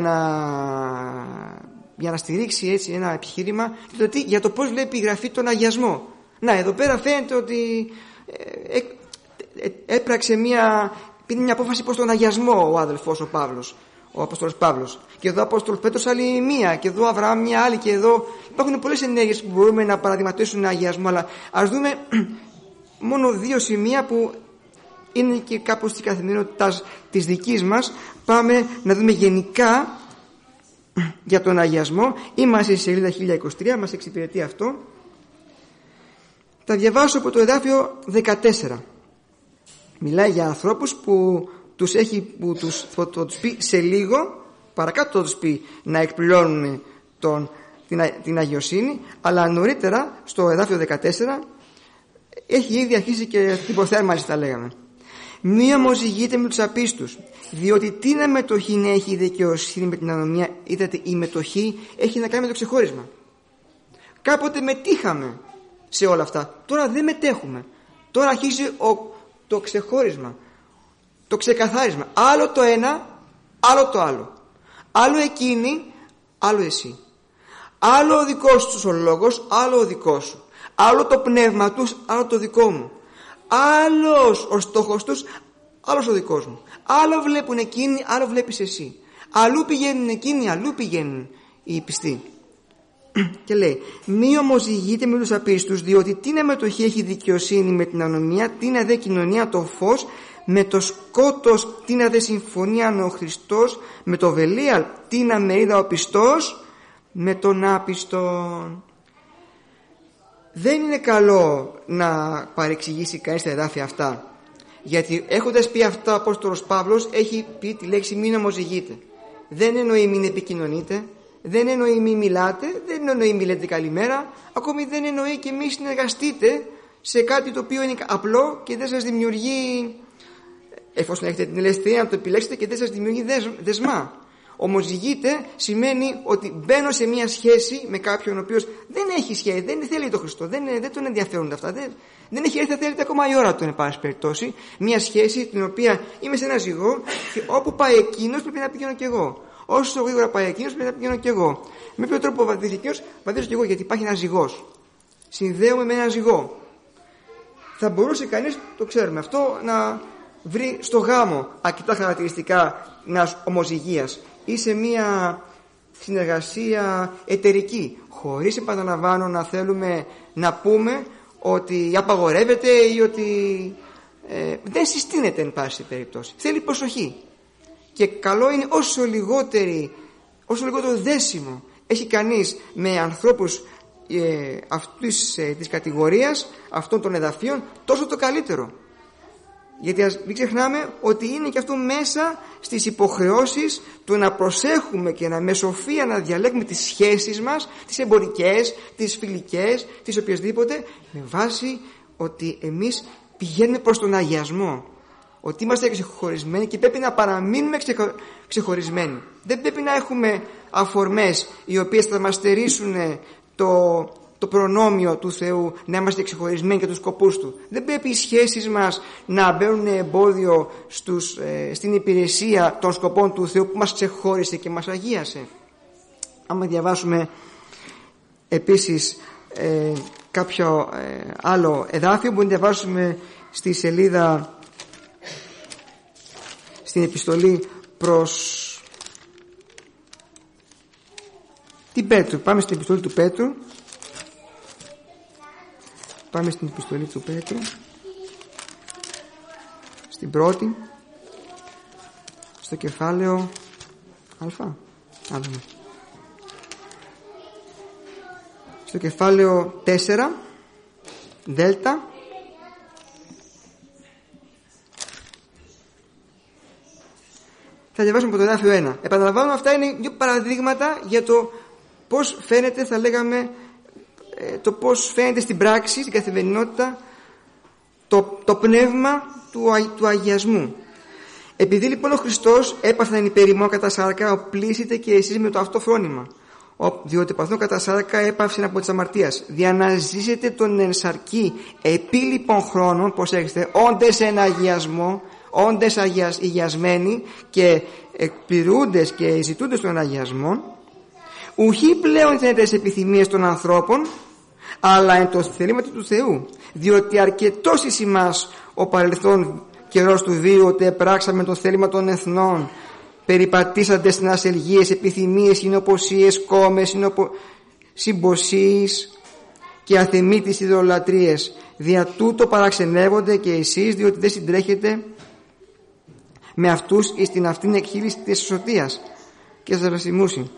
Speaker 1: να στηρίξει έτσι ένα επιχείρημα για το πώς βλέπει η Γραφή τον αγιασμό. Να, εδώ πέρα φαίνεται ότι έπραξε μια απόφαση προς τον αγιασμό ο αδελφός ο Απόστολος Παύλος. Και εδώ ο Απόστολος Πέτρος άλλη μία, και εδώ Αβραάμ μια άλλη, και εδώ υπάρχουν πολλές ενέργειες που μπορούμε να παραδειγματίσουν αγιασμό, αλλά ας δούμε μόνο 2 σημεία που είναι και κάπως στην καθημερινότητα της δικής μας. Πάμε να δούμε γενικά για τον αγιασμό. Είμαστε στη σελίδα 1023, μας εξυπηρετεί αυτό. Θα διαβάσω από το εδάφιο 14. Μιλάει για ανθρώπους που θα τους πει σε λίγο, παρακάτω θα τους πει να εκπληρώνουν την αγιοσύνη, αλλά νωρίτερα στο εδάφιο 14 έχει ήδη αρχίσει και την υποθέρμανση, θα λέγαμε. Μη όμως ζυγείτε με τους απίστους, διότι τι να μετοχή να έχει η δικαιοσύνη με την ανομία? Είδατε, η μετοχή έχει να κάνει με το ξεχώρισμα. Κάποτε μετήχαμε σε όλα αυτά, τώρα δεν μετέχουμε. Τώρα αρχίζει το ξεχώρισμα, το ξεκαθάρισμα. Άλλο το ένα, άλλο το άλλο. Άλλο εκείνη, άλλο εσύ. Άλλο ο δικός τους ο λόγος, άλλο ο δικός σου. Άλλο το πνεύμα τους, άλλο το δικό μου. Άλλος ο στόχος τους, άλλος ο δικός μου. Άλλο βλέπουν εκείνοι, άλλο βλέπεις εσύ. Αλλού πηγαίνουν εκείνοι, αλλού πηγαίνουν οι πιστοί. Και λέει, μη όμως ζυγείτε με τους απίστους, διότι τι να μετοχή έχει δικαιοσύνη με την ανομία, τι να δε κοινωνία το φως με το σκότος, τι να δε συμφωνία ο Χριστός με το Βελίαλ, τι να μερίδα ο πιστός με τον άπιστον. Δεν είναι καλό να παρεξηγήσει κανείς τα εδάφια αυτά, γιατί έχοντας πει αυτά ο Απόστολος Παύλος έχει πει τη λέξη μην ομοζυγείτε. Δεν εννοεί μην επικοινωνείτε, δεν εννοεί μην μιλάτε, δεν εννοεί μην λέτε καλημέρα, ακόμη δεν εννοεί και μη συνεργαστείτε σε κάτι το οποίο είναι απλό και δεν σας δημιουργεί, εφόσον έχετε την ελευθερία να το επιλέξετε, και δεν σας δημιουργεί δεσμά. Ομοζυγείτε σημαίνει ότι μπαίνω σε μια σχέση με κάποιον ο οποίος δεν έχει σχέση, δεν θέλει τον Χριστό, δεν τον ενδιαφέρουν αυτά, δεν έχει έρθει, θα θέλετε ακόμα η ώρα του, εν πάση περιπτώσει. Μια σχέση την οποία είμαι σε ένα ζυγό και όπου πάει εκείνος πρέπει να πηγαίνω κι εγώ. Όσο γρήγορα πάει εκείνος πρέπει να πηγαίνω κι εγώ. Με ποιο τρόπο βαδίζει εκείνος, βαδίζω κι εγώ, γιατί υπάρχει ένας ζυγός. Συνδέομαι με ένα ζυγό. Θα μπορούσε κανείς, το ξέρουμε αυτό, να βρει στο γάμο αρκετά χαρακτηριστικά μιας ομοζυγίας ή σε μια συνεργασία εταιρική, χωρίς, επαναλαμβάνω, να θέλουμε να πούμε ότι απαγορεύεται ή ότι δεν συστήνεται, εν πάση περιπτώσει. Θέλει προσοχή. Και καλό είναι όσο λιγότερο δέσιμο έχει κανείς με ανθρώπους αυτής της κατηγορίας, αυτών των εδαφείων, τόσο το καλύτερο. Γιατί μην ξεχνάμε ότι είναι και αυτό μέσα στις υποχρεώσεις του να προσέχουμε και με σοφία να διαλέγουμε τις σχέσεις μας, τις εμπορικές, τις φιλικές, τις οποιασδήποτε, με βάση ότι εμείς πηγαίνουμε προς τον αγιασμό. ότι είμαστε ξεχωρισμένοι και πρέπει να παραμείνουμε ξεχωρισμένοι. Δεν πρέπει να έχουμε αφορμές οι οποίες θα μας στερήσουν το προνόμιο του Θεού, να είμαστε ξεχωρισμένοι και τους σκοπούς Του. Δεν πρέπει οι σχέσεις μας να μπαίνουν εμπόδιο στην υπηρεσία των σκοπών του Θεού που μας ξεχώρισε και μας αγίασε. Άμα διαβάσουμε επίσης κάποιο άλλο εδάφιο, μπορούμε να διαβάσουμε στη σελίδα, στην επιστολή προς την Πέτρου. Πάμε στην επιστολή του Πέτρου. Πάμε στην επιστολή του Πέτρου, στην πρώτη, στο κεφάλαιο στο κεφάλαιο 4 Δέλτα, θα διαβάσουμε από το εδάφιο 1. Επαναλαμβάνω, αυτά είναι δύο παραδείγματα για το πώς φαίνεται, θα λέγαμε, το πώς φαίνεται στην πράξη, στην καθημερινότητα, το πνεύμα του αγιασμού. Επειδή λοιπόν ο Χριστός έπαθεν υπερημών κατά σάρκα, οπλίσετε και εσείς με το αυτό φρόνημα. Διότι παθών κατά σάρκα έπαυσεν από της αμαρτίας. Δια να ζήσετε τον ενσαρκή επί λοιπόν χρόνων, πως έχετε, όντες εν αγιασμό, όντες αγιασμένοι και εκπληρούντες και ζητούντες των αγιασμών, ουχή πλέον τις επιθυμίες των ανθρώπων, αλλά εν το θελήματι του Θεού, διότι αρκετός εις ημάς ο παρελθόν καιρός του βίου, ότι επράξαμε το θέλημα των εθνών, περιπατήσαντες στην ασελγίες, επιθυμίες, συνοποσίες, κόμες, συμποσίες και αθεμίτης ιδωλατρίες. Δια τούτο παραξενεύονται και εσείς, διότι δεν συντρέχετε με αυτούς εις την αυτήν εκχύληση της σωτίας και σας ρασιμούσιν.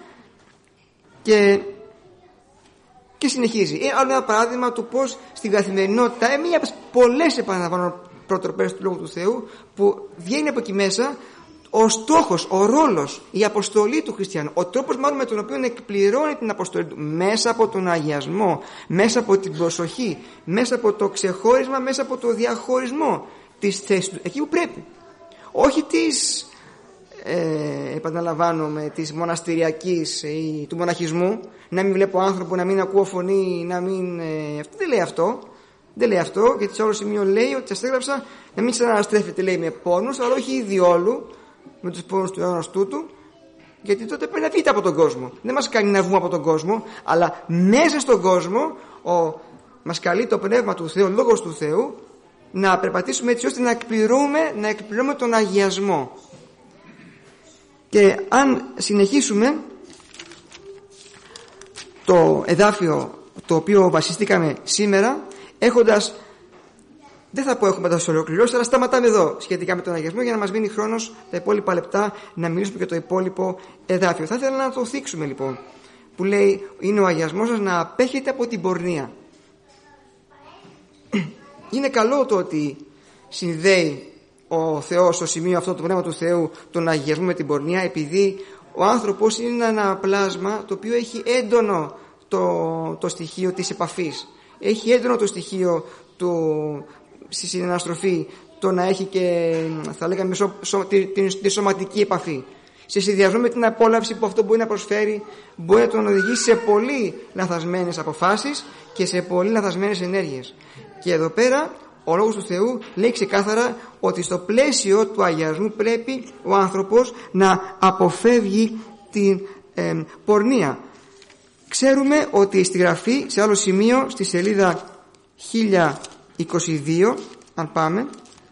Speaker 1: Και συνεχίζει. Άλλο ένα παράδειγμα του πώς στην καθημερινότητα, μία από τις πολλές επαναλαμβάνω προτροπές του Λόγου του Θεού, που βγαίνει από εκεί μέσα ο στόχος, ο ρόλος, η αποστολή του χριστιανού, ο τρόπος μάλλον με τον οποίο εκπληρώνει την αποστολή του, μέσα από τον αγιασμό, μέσα από την προσοχή, μέσα από το ξεχώρισμα, μέσα από το διαχωρισμό της θέσης του, εκεί που πρέπει. Όχι της, επαναλαμβάνομαι, της μοναστηριακής ή του μοναχισμού, να μην βλέπω άνθρωπο, να μην ακούω φωνή, να μην... Αυτό δεν λέει αυτό. Δεν λέει αυτό, γιατί σε άλλο σημείο λέει ότι σας έγραψα να μην ξαναστρέφετε, λέει, με πόνους, αλλά όχι ιδιόλου με τους πόνους του αιώνας τούτου, γιατί τότε πρέπει να βγείτε από τον κόσμο. Δεν μας κάνει να βγούμε από τον κόσμο, αλλά μέσα στον κόσμο μας καλεί το πνεύμα του Θεού, ο Λόγος του Θεού, να περπατήσουμε έτσι ώστε να εκπληρώνουμε τον αγιασμό. Και αν συνεχίσουμε το εδάφιο το οποίο βασιστήκαμε σήμερα, έχοντας, δεν θα πω έχουμε τα ολοκληρώσει, αλλά σταματάμε εδώ σχετικά με τον αγιασμό για να μας μείνει χρόνος τα υπόλοιπα λεπτά να μιλήσουμε για το υπόλοιπο εδάφιο. Θα ήθελα να το θίξουμε λοιπόν, που λέει είναι ο αγιασμός σας να απέχετε από την πορνεία. Είναι καλό το ότι συνδέει ο Θεός στο σημείο αυτό, το πνεύμα του Θεού, τον αγιασμό με την πορνεία, επειδή ο άνθρωπος είναι ένα πλάσμα το οποίο έχει έντονο το στοιχείο της επαφής. Έχει έντονο το στοιχείο στη συναναστροφή, το να έχει και, θα λέγαμε, τη σωματική επαφή. Σε συνδυασμό με την απόλαυση που αυτό μπορεί να προσφέρει, μπορεί να τον οδηγήσει σε πολύ λανθασμένες αποφάσεις και σε πολύ λανθασμένες ενέργειες. Και εδώ πέρα ο Λόγος του Θεού λέει ξεκάθαρα ότι στο πλαίσιο του αγιασμού πρέπει ο άνθρωπος να αποφεύγει την πορνεία. Ξέρουμε ότι στη Γραφή, σε άλλο σημείο, στη σελίδα 1022, αν πάμε,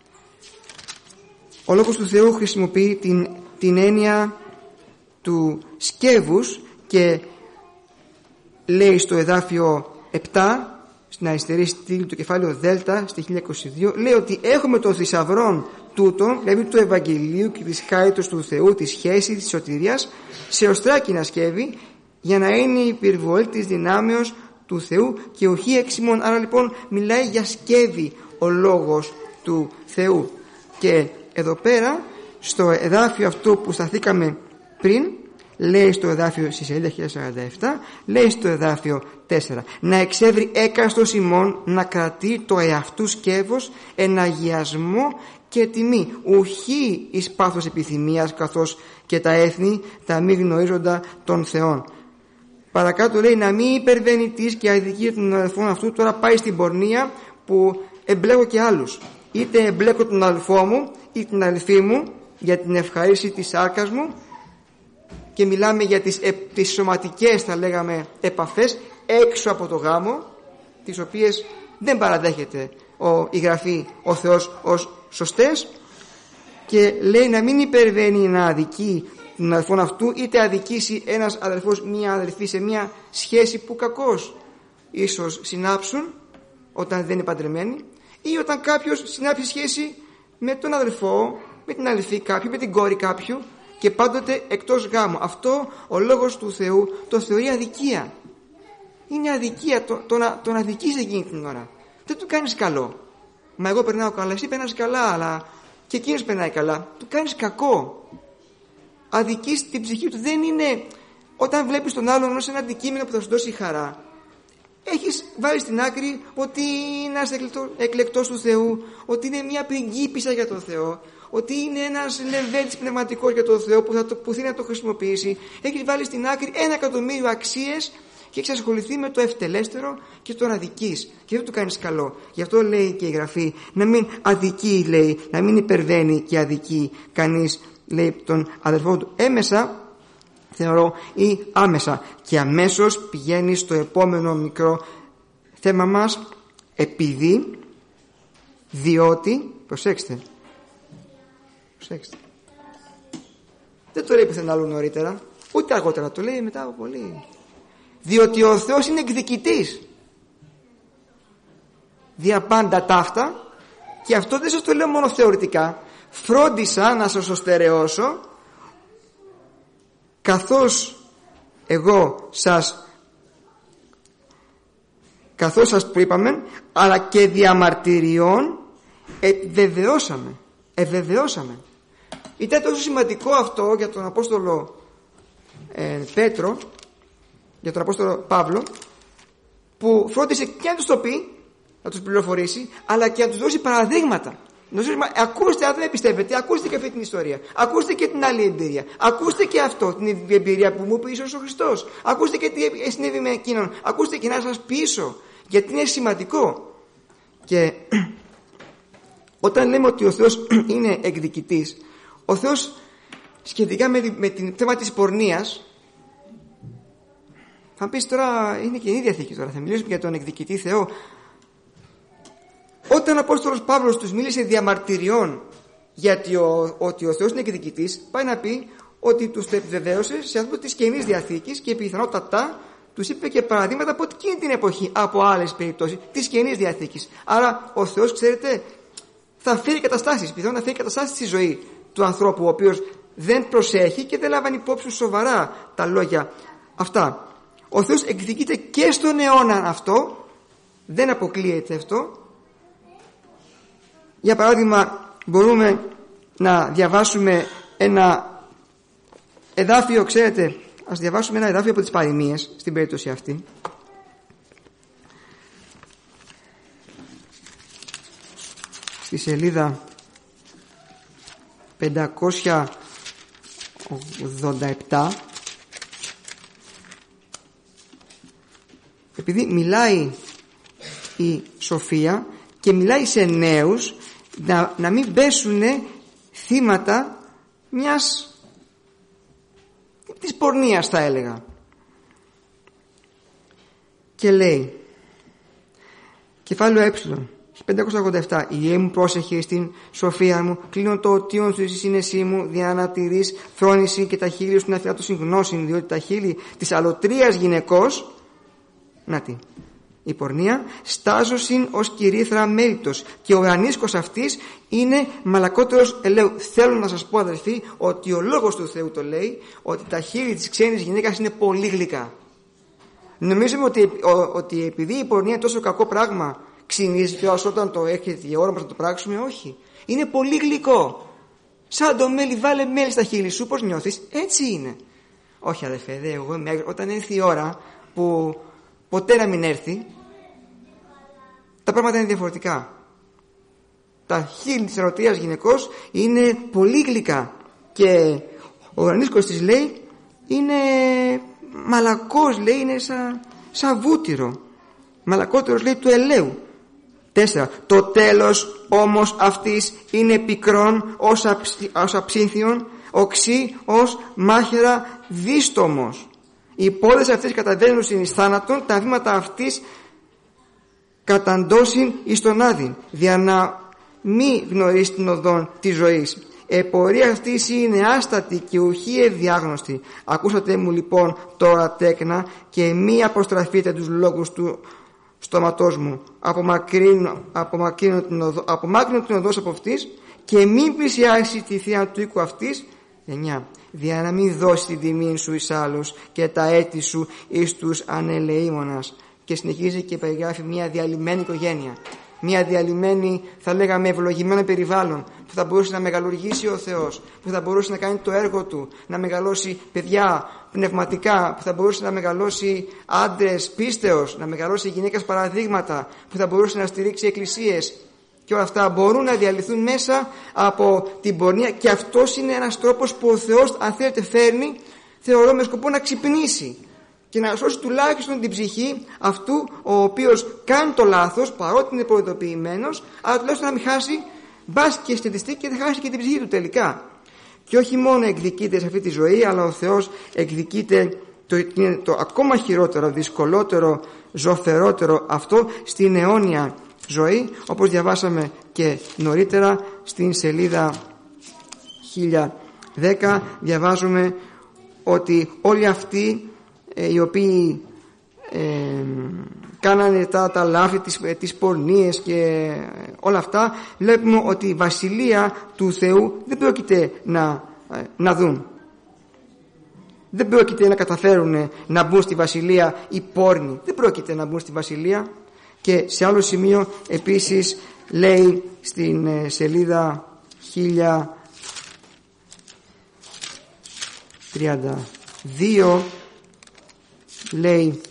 Speaker 1: ο Λόγος του Θεού χρησιμοποιεί την έννοια του σκεύους και λέει στο εδάφιο 7, στην αριστερή στήλη του κεφάλαιο Δέλτα, στη 1022, λέει ότι έχουμε το θησαυρόν τούτον, δηλαδή του Ευαγγελίου και της χάριτος του Θεού, της σχέσης, της σωτηρίας, σε οστράκινα σκεύη, για να είναι η υπερβολή της δυνάμεως του Θεού και οχι έξιμον. Άρα λοιπόν μιλάει για σκεύη ο Λόγος του Θεού. Και εδώ πέρα στο εδάφιο αυτό που σταθήκαμε πριν, λέει στο εδάφιο στη σελίδα 1047, λέει στο εδάφιο 4, να εξεύρει έκαστος ημών να κρατεί το εαυτού σκεύος εν αγιασμό και τιμή, ουχή εις πάθος επιθυμίας, καθώς και τα έθνη τα μη γνωρίζοντα των Θεών. Παρακάτω λέει να μην υπερβαίνει της και αδικία των αδελφών αυτού. Τώρα πάει στην πορνεία που εμπλέκω και άλλους. Είτε εμπλέκω τον αδελφό μου ή την αδελφή μου για την ευχαρίστηση της σάρκας μου, και μιλάμε για τις σωματικές, θα λέγαμε, επαφές έξω από το γάμο, τις οποίες δεν παραδέχεται η Γραφή, ο Θεός, ως σωστές, και λέει να μην υπερβαίνει να αδικεί τον αδελφόν αυτού, είτε αδικήσει ένας αδελφός μία αδελφή σε μία σχέση που κακώς ίσως συνάψουν όταν δεν είναι παντρεμένοι, ή όταν κάποιος συνάψει σχέση με τον αδελφό, με την αδελφή κάποιου, με την κόρη κάποιου, και πάντοτε εκτός γάμου. Αυτό ο λόγος του Θεού το θεωρεί αδικία. Είναι αδικία το να αδικείς εκείνη την ώρα. Δεν του κάνεις καλό. Μα εγώ περνάω καλά, εσύ περνάς καλά, αλλά και εκείνος περνάει καλά. Του κάνεις κακό. Αδικείς την ψυχή του. Δεν είναι όταν βλέπεις τον άλλον ως ένα αντικείμενο που θα σου δώσει χαρά. Έχεις βάλει στην άκρη ότι είναι ένας εκλεκτός του Θεού, ότι είναι μια πριγκίπισσα για τον Θεό, ότι είναι ένας λεβέντης πνευματικός για τον Θεό που θέλει να το χρησιμοποιήσει. Έχεις βάλει στην άκρη 1.000.000 αξίες και έχεις ασχοληθεί με το ευτελέστερο και τον αδικείς, και δεν του κάνεις καλό. Γι' αυτό λέει και η Γραφή να μην αδικεί, λέει, να μην υπερβαίνει και αδικεί κανείς, λέει, τον αδελφό του έμεσα, θεωρώ, ή άμεσα. Και αμέσως πηγαίνει στο επόμενο μικρό θέμα μας, επειδή, διότι, προσέξτε, δεν το λέει πουθενά άλλο νωρίτερα, ούτε αργότερα, το λέει μετά από πολύ. Διότι ο Θεός είναι εκδικητής δια πάντα ταύτα, και αυτό δεν σας το λέω μόνο θεωρητικά. Φρόντισα να σας στερεώσω, καθώς σας είπαμε, αλλά και διαμαρτυριών ευεβεβαιώσαμε. Ήταν τόσο σημαντικό αυτό για τον Απόστολο Πέτρο, για τον Απόστολο Παύλο, που φρόντισε και να τους το πει, να τους πληροφορήσει, αλλά και να τους δώσει παραδείγματα. Ακούστε, αν δεν πιστεύετε, ακούστε και αυτή την ιστορία. Ακούστε και την άλλη εμπειρία. Ακούστε και αυτό, την εμπειρία που μου είπε Ιησούς ο Χριστός. Ακούστε και τι συνέβη με εκείνον. Ακούστε και να σας πείσω, γιατί είναι σημαντικό. Και όταν λέμε ότι ο Θεός είναι εκδικητής, ο Θεός σχετικά με την θέμα της πορνείας, θα πεις τώρα, είναι και η ίδια Διαθήκη τώρα, θα μιλήσουμε για τον εκδικητή Θεό. Όταν ο Απόστολος Παύλος τους μίλησε διαμαρτυριών γιατί ότι ο Θεός είναι εκδικητής, πάει να πει ότι τους το επιβεβαίωσε σε αυτό της Καινής Διαθήκης, και πιθανότατα τους είπε και παραδείγματα από εκείνη την εποχή, από άλλες περιπτώσεις της Καινής Διαθήκης. Άρα ο Θεός, ξέρετε, θα φέρει καταστάσεις, πιθανόν να φέρει καταστάσεις στη ζωή του ανθρώπου, ο οποίος δεν προσέχει και δεν λάβανε υπόψη σοβαρά τα λόγια αυτά. Ο Θεός εκδικείται και στον αιώνα αυτό, δεν αποκλείεται αυτό. Για παράδειγμα, μπορούμε να διαβάσουμε ένα εδάφιο, ξέρετε, ας διαβάσουμε ένα εδάφιο από τις παροιμίες στην περίπτωση αυτή. Στη σελίδα 587, επειδή μιλάει η Σοφία και μιλάει σε νέους να μην πέσουν θύματα της πορνείας, θα έλεγα. Και λέει, κεφάλαιο 587, η μου πρόσεχε στην Σοφία μου, κλείνω το οτίον σου, η σύνεσή μου, δια να τηρείς φρόνηση και τα χείλη σου να αφιάτωσιν γνώσιν, διότι τα χείλη της αλωτρίας γυναικός, να τι, η πορνεία, στάζωσιν ως κυρίθρα μέλιτος, και ο ανίσκος αυτής είναι μαλακότερος ελαίου. Θέλω να σας πω, αδελφοί, ότι ο λόγος του Θεού το λέει, ότι τα χείλη της ξένης γυναίκας είναι πολύ γλυκά. Νομίζουμε ότι επειδή η πορνεία είναι τόσο κακό πράγμα, ξυνίζει Θεός όταν το έρχεται η ώρα μας να το πράξουμε? Όχι. Είναι πολύ γλυκό. Σαν το μέλι, βάλε μέλι στα χείλη σου, πώς νιώθεις? Έτσι είναι. Όχι, αδελφέ, όταν έρθει η ώρα που ποτέ να μην έρθει, τα πράγματα είναι διαφορετικά. Τα χείλη της ερωτείας γυναικός είναι πολύ γλυκά. Και ο Ανίσκος της λέει είναι μαλακός, λέει, είναι σαν βούτυρο. Μαλακότερος, λέει, του ελαίου. 4. Το τέλος όμως αυτής είναι πικρόν ως αψύνθιον, οξύ ως μάχαιρα δίστομος. Οι πόδες αυτής καταβαίνουν εις θάνατον, τα βήματα αυτής καταντώσιν εις τον άδειν, δια να μη γνωρίσει την οδόν της ζωής. Πορεία αυτής είναι άστατη και ουχή ευδιάγνωστη. Ακούσατε μου λοιπόν τώρα, τέκνα, και μη αποστραφείτε τους λόγους του στόματός μου. Απομάκρυνω την οδός από αυτής και μην πλησιάσει τη θεία του οίκου αυτής. 9. Δια να μην δώσει την τιμή σου εις άλλους και τα έτη σου εις τους ανελεήμονας. Και συνεχίζει και περιγράφει μια διαλυμένη οικογένεια. Μια διαλυμένη, θα λέγαμε, ευλογημένο περιβάλλον που θα μπορούσε να μεγαλουργήσει ο Θεός, που θα μπορούσε να κάνει το έργο του, να μεγαλώσει παιδιά πνευματικά, που θα μπορούσε να μεγαλώσει άντρες πίστεως, να μεγαλώσει γυναίκες παραδείγματα, που θα μπορούσε να στηρίξει εκκλησίες. Και όλα αυτά μπορούν να διαλυθούν μέσα από την πορνεία, και αυτός είναι ένας τρόπος που ο Θεός, αν θέλετε, φέρνει, θεωρώ, με σκοπό να ξυπνήσει και να σώσει τουλάχιστον την ψυχή αυτού ο οποίος κάνει το λάθος, παρότι είναι προειδοποιημένος, αλλά τουλάχιστον να μην χάσει, μπας και στατιστική, και δεν χάσει και την ψυχή του τελικά. Και όχι μόνο εκδικείται σε αυτή τη ζωή, αλλά ο Θεός εκδικείται το ακόμα χειρότερο, δυσκολότερο, ζωφερότερο αυτό στην αιώνια ζωή, όπως διαβάσαμε και νωρίτερα στην σελίδα 1010. Διαβάζουμε ότι όλοι αυτοί οι οποίοι κάνανε τα λάθη, τις πορνείες και όλα αυτά, βλέπουμε ότι η βασιλεία του Θεού δεν πρόκειται να δουν. Δεν πρόκειται να καταφέρουν να μπουν στη βασιλεία οι πόρνοι. Δεν πρόκειται να μπουν στη βασιλεία. Και σε άλλο σημείο επίσης λέει στην σελίδα 1032, λέει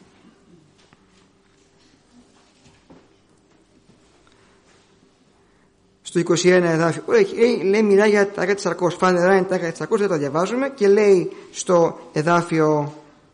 Speaker 1: στο 21 εδάφιο, λέει, μιλάει για τα της Σαρκός, φανερά είναι τα της Σαρκός, δεν τα διαβάζουμε, και λέει στο εδάφιο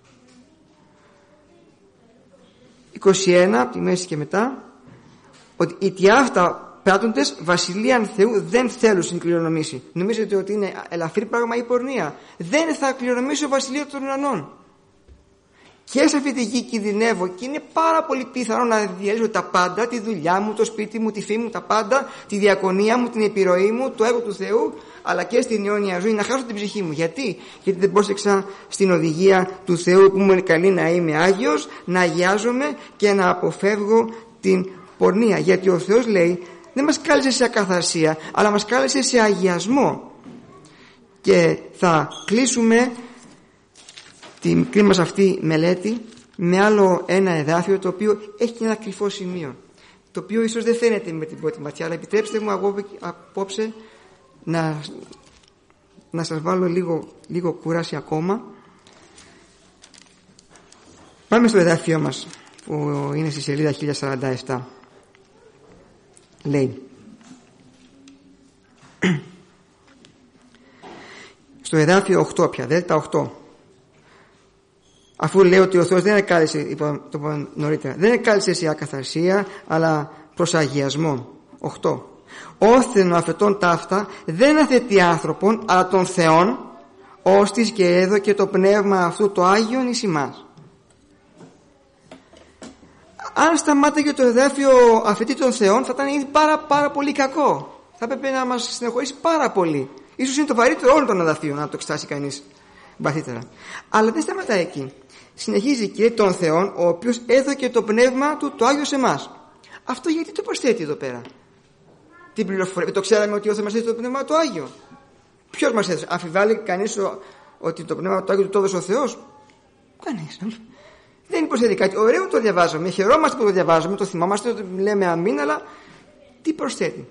Speaker 1: 21, από τη μέση και μετά, ότι οι τιάφτα πράττοντες βασιλείαν Θεού δεν θέλουν στην κληρονομήσει. Νομίζετε ότι είναι ελαφρύ πράγμα η πορνεία? Δεν θα κληρονομήσει ο βασιλείο των ουρανών. Και σε αυτή τη γη κινδυνεύω, και είναι πάρα πολύ πιθανό να διαλύσω τα πάντα, τη δουλειά μου, το σπίτι μου, τη φήμη μου, τα πάντα, τη διακονία μου, την επιρροή μου, το έργο του Θεού, αλλά και στην αιώνια ζωή, να χάσω την ψυχή μου. Γιατί δεν πρόσεξα στην οδηγία του Θεού που μου είναι καλή να είμαι άγιος, να αγιάζομαι και να αποφεύγω την πορνεία. Γιατί ο Θεός, λέει, δεν μας κάλεσε σε ακαθαρσία, αλλά μας κάλεσε σε αγιασμό. Και θα κλείσουμε τη μικρή μας αυτή μελέτη με άλλο ένα εδάφιο, το οποίο έχει ένα κρυφό σημείο, το οποίο ίσως δεν φαίνεται με την πρώτη ματιά, αλλά επιτρέψτε μου απόψε να σας βάλω λίγο κούραση ακόμα. Πάμε στο εδάφιο μας που είναι στη σελίδα 1047. Λέει στο εδάφιο 8 πια, δέλτα 8, αφού λέει ότι ο Θεός δεν εκάλεσε, το είπα νωρίτερα, δεν εκάλεσε σε ακαθαρσία, αλλά προς αγιασμό. 8. Όθεν ο αφετών ταύτα δεν αθετεί άνθρωπον, αλλά των Θεών, ώστις και έδωκε το πνεύμα αυτού το Άγιον εις ημάς. Αν σταμάταγε το εδάφιο αφετή των Θεών, θα ήταν ήδη πάρα πολύ κακό. Θα έπρεπε να μας συνεχωρήσει πάρα πολύ. Ίσως είναι το βαρύτερο όλων των εδαφείων, να το εξετάσει κανείς βαθύτερα. Αλλά δεν σταματάει εκεί. Συνεχίζει και των Θεών, ο οποίος έδωκε το πνεύμα του το Άγιο σε εμάς. Αυτό γιατί το προσθέτει εδώ πέρα? Την πληροφορία. Το ξέραμε ότι ο Θεός μας έδωσε το πνεύμα του Άγιο. Ποιος μας έδωσε? Αμφιβάλλει κανείς ότι το πνεύμα του Άγιο του το έδωσε ο Θεός? Κανείς. Δεν προσθέτει κάτι. Ωραίο το διαβάζουμε. Χαιρόμαστε που το διαβάζουμε. Το θυμάμαστε, το λέμε αμήν, αλλά τι προσθέτει?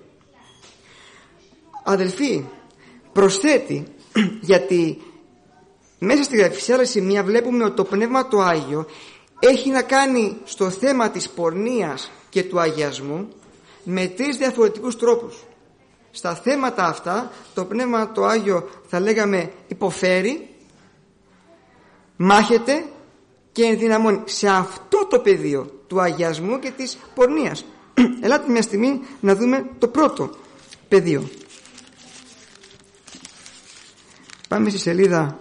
Speaker 1: Αδελφοί, προσθέτει γιατί μέσα στη Γραφή σε άλλα σημεία βλέπουμε ότι το πνεύμα το Άγιο έχει να κάνει στο θέμα της πορνείας και του αγιασμού, με 3 διαφορετικούς τρόπους. Στα θέματα αυτά το Πνεύμα το Άγιο, θα λέγαμε, υποφέρει, μάχεται και ενδυναμώνει σε αυτό το πεδίο του αγιασμού και της πορνείας. Ελάτε μια στιγμή να δούμε το πρώτο πεδίο. Πάμε στη σελίδα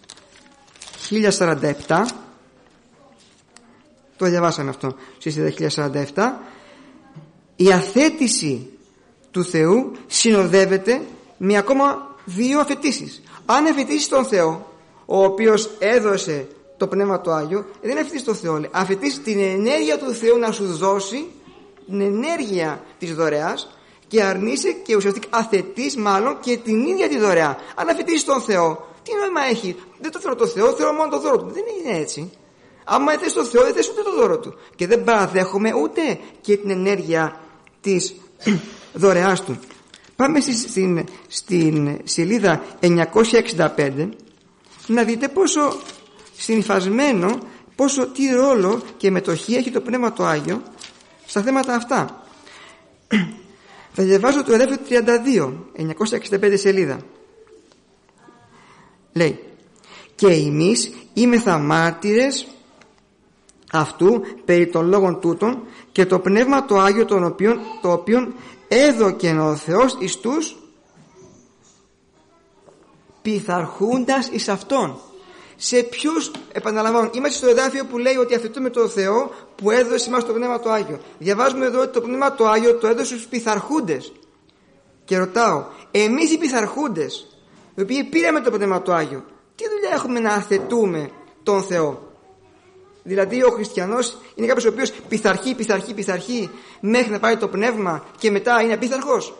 Speaker 1: 1047. Το διαβάσαμε αυτό στη σελίδα 1047. Η αθέτηση του Θεού συνοδεύεται με ακόμα 2 αφετήσεις. Αν αφετήσεις τον Θεό, ο οποίος έδωσε το Πνεύμα το Άγιο, δεν αφετήσεις τον Θεό, αφετήσεις την ενέργεια του Θεού να σου δώσει, την ενέργεια της δωρεάς, και αρνείσαι και ουσιαστικά αθετείς μάλλον και την ίδια τη δωρεά. Αν αφετήσεις τον Θεό, τι νόημα έχει? Δεν το θέλω το Θεό, θέλω μόνο το δώρο του. Δεν είναι έτσι. Άμα θες το Θεό, δεν θες ούτε το δώρο του. Και δεν παραδέχομαι ούτε και την ενέργεια της δωρεάς του. Πάμε στην σελίδα 965 να δείτε πόσο συνυφασμένο, τι ρόλο και μετοχή έχει το Πνεύμα το Άγιο στα θέματα αυτά. Θα διαβάζω το εδάφιο 32, 965 σελίδα. Λέει: «Και εμείς είμεθα μάρτυρες αυτού περί των λόγων τούτων, και το Πνεύμα το Άγιο το οποίον έδωκεν ο Θεός εις τους πειθαρχούντας εις αυτόν». Σε ποιους, επαναλαμβάνω, είμαστε στο εδάφιο που λέει ότι αφετούμε τον Θεό που έδωσε μας το Πνεύμα το Άγιο. Διαβάζουμε εδώ ότι το Πνεύμα το Άγιο το έδωσε στους πειθαρχούντες. Και ρωτάω, εμείς οι πειθαρχούντες, οι οποίοι πήραμε το Πνεύμα το Άγιο, τι δουλειά έχουμε να αθετούμε τον Θεό? Δηλαδή ο χριστιανός είναι κάποιος ο οποίος πειθαρχεί μέχρι να πάρει το Πνεύμα και μετά είναι απίθαρχος?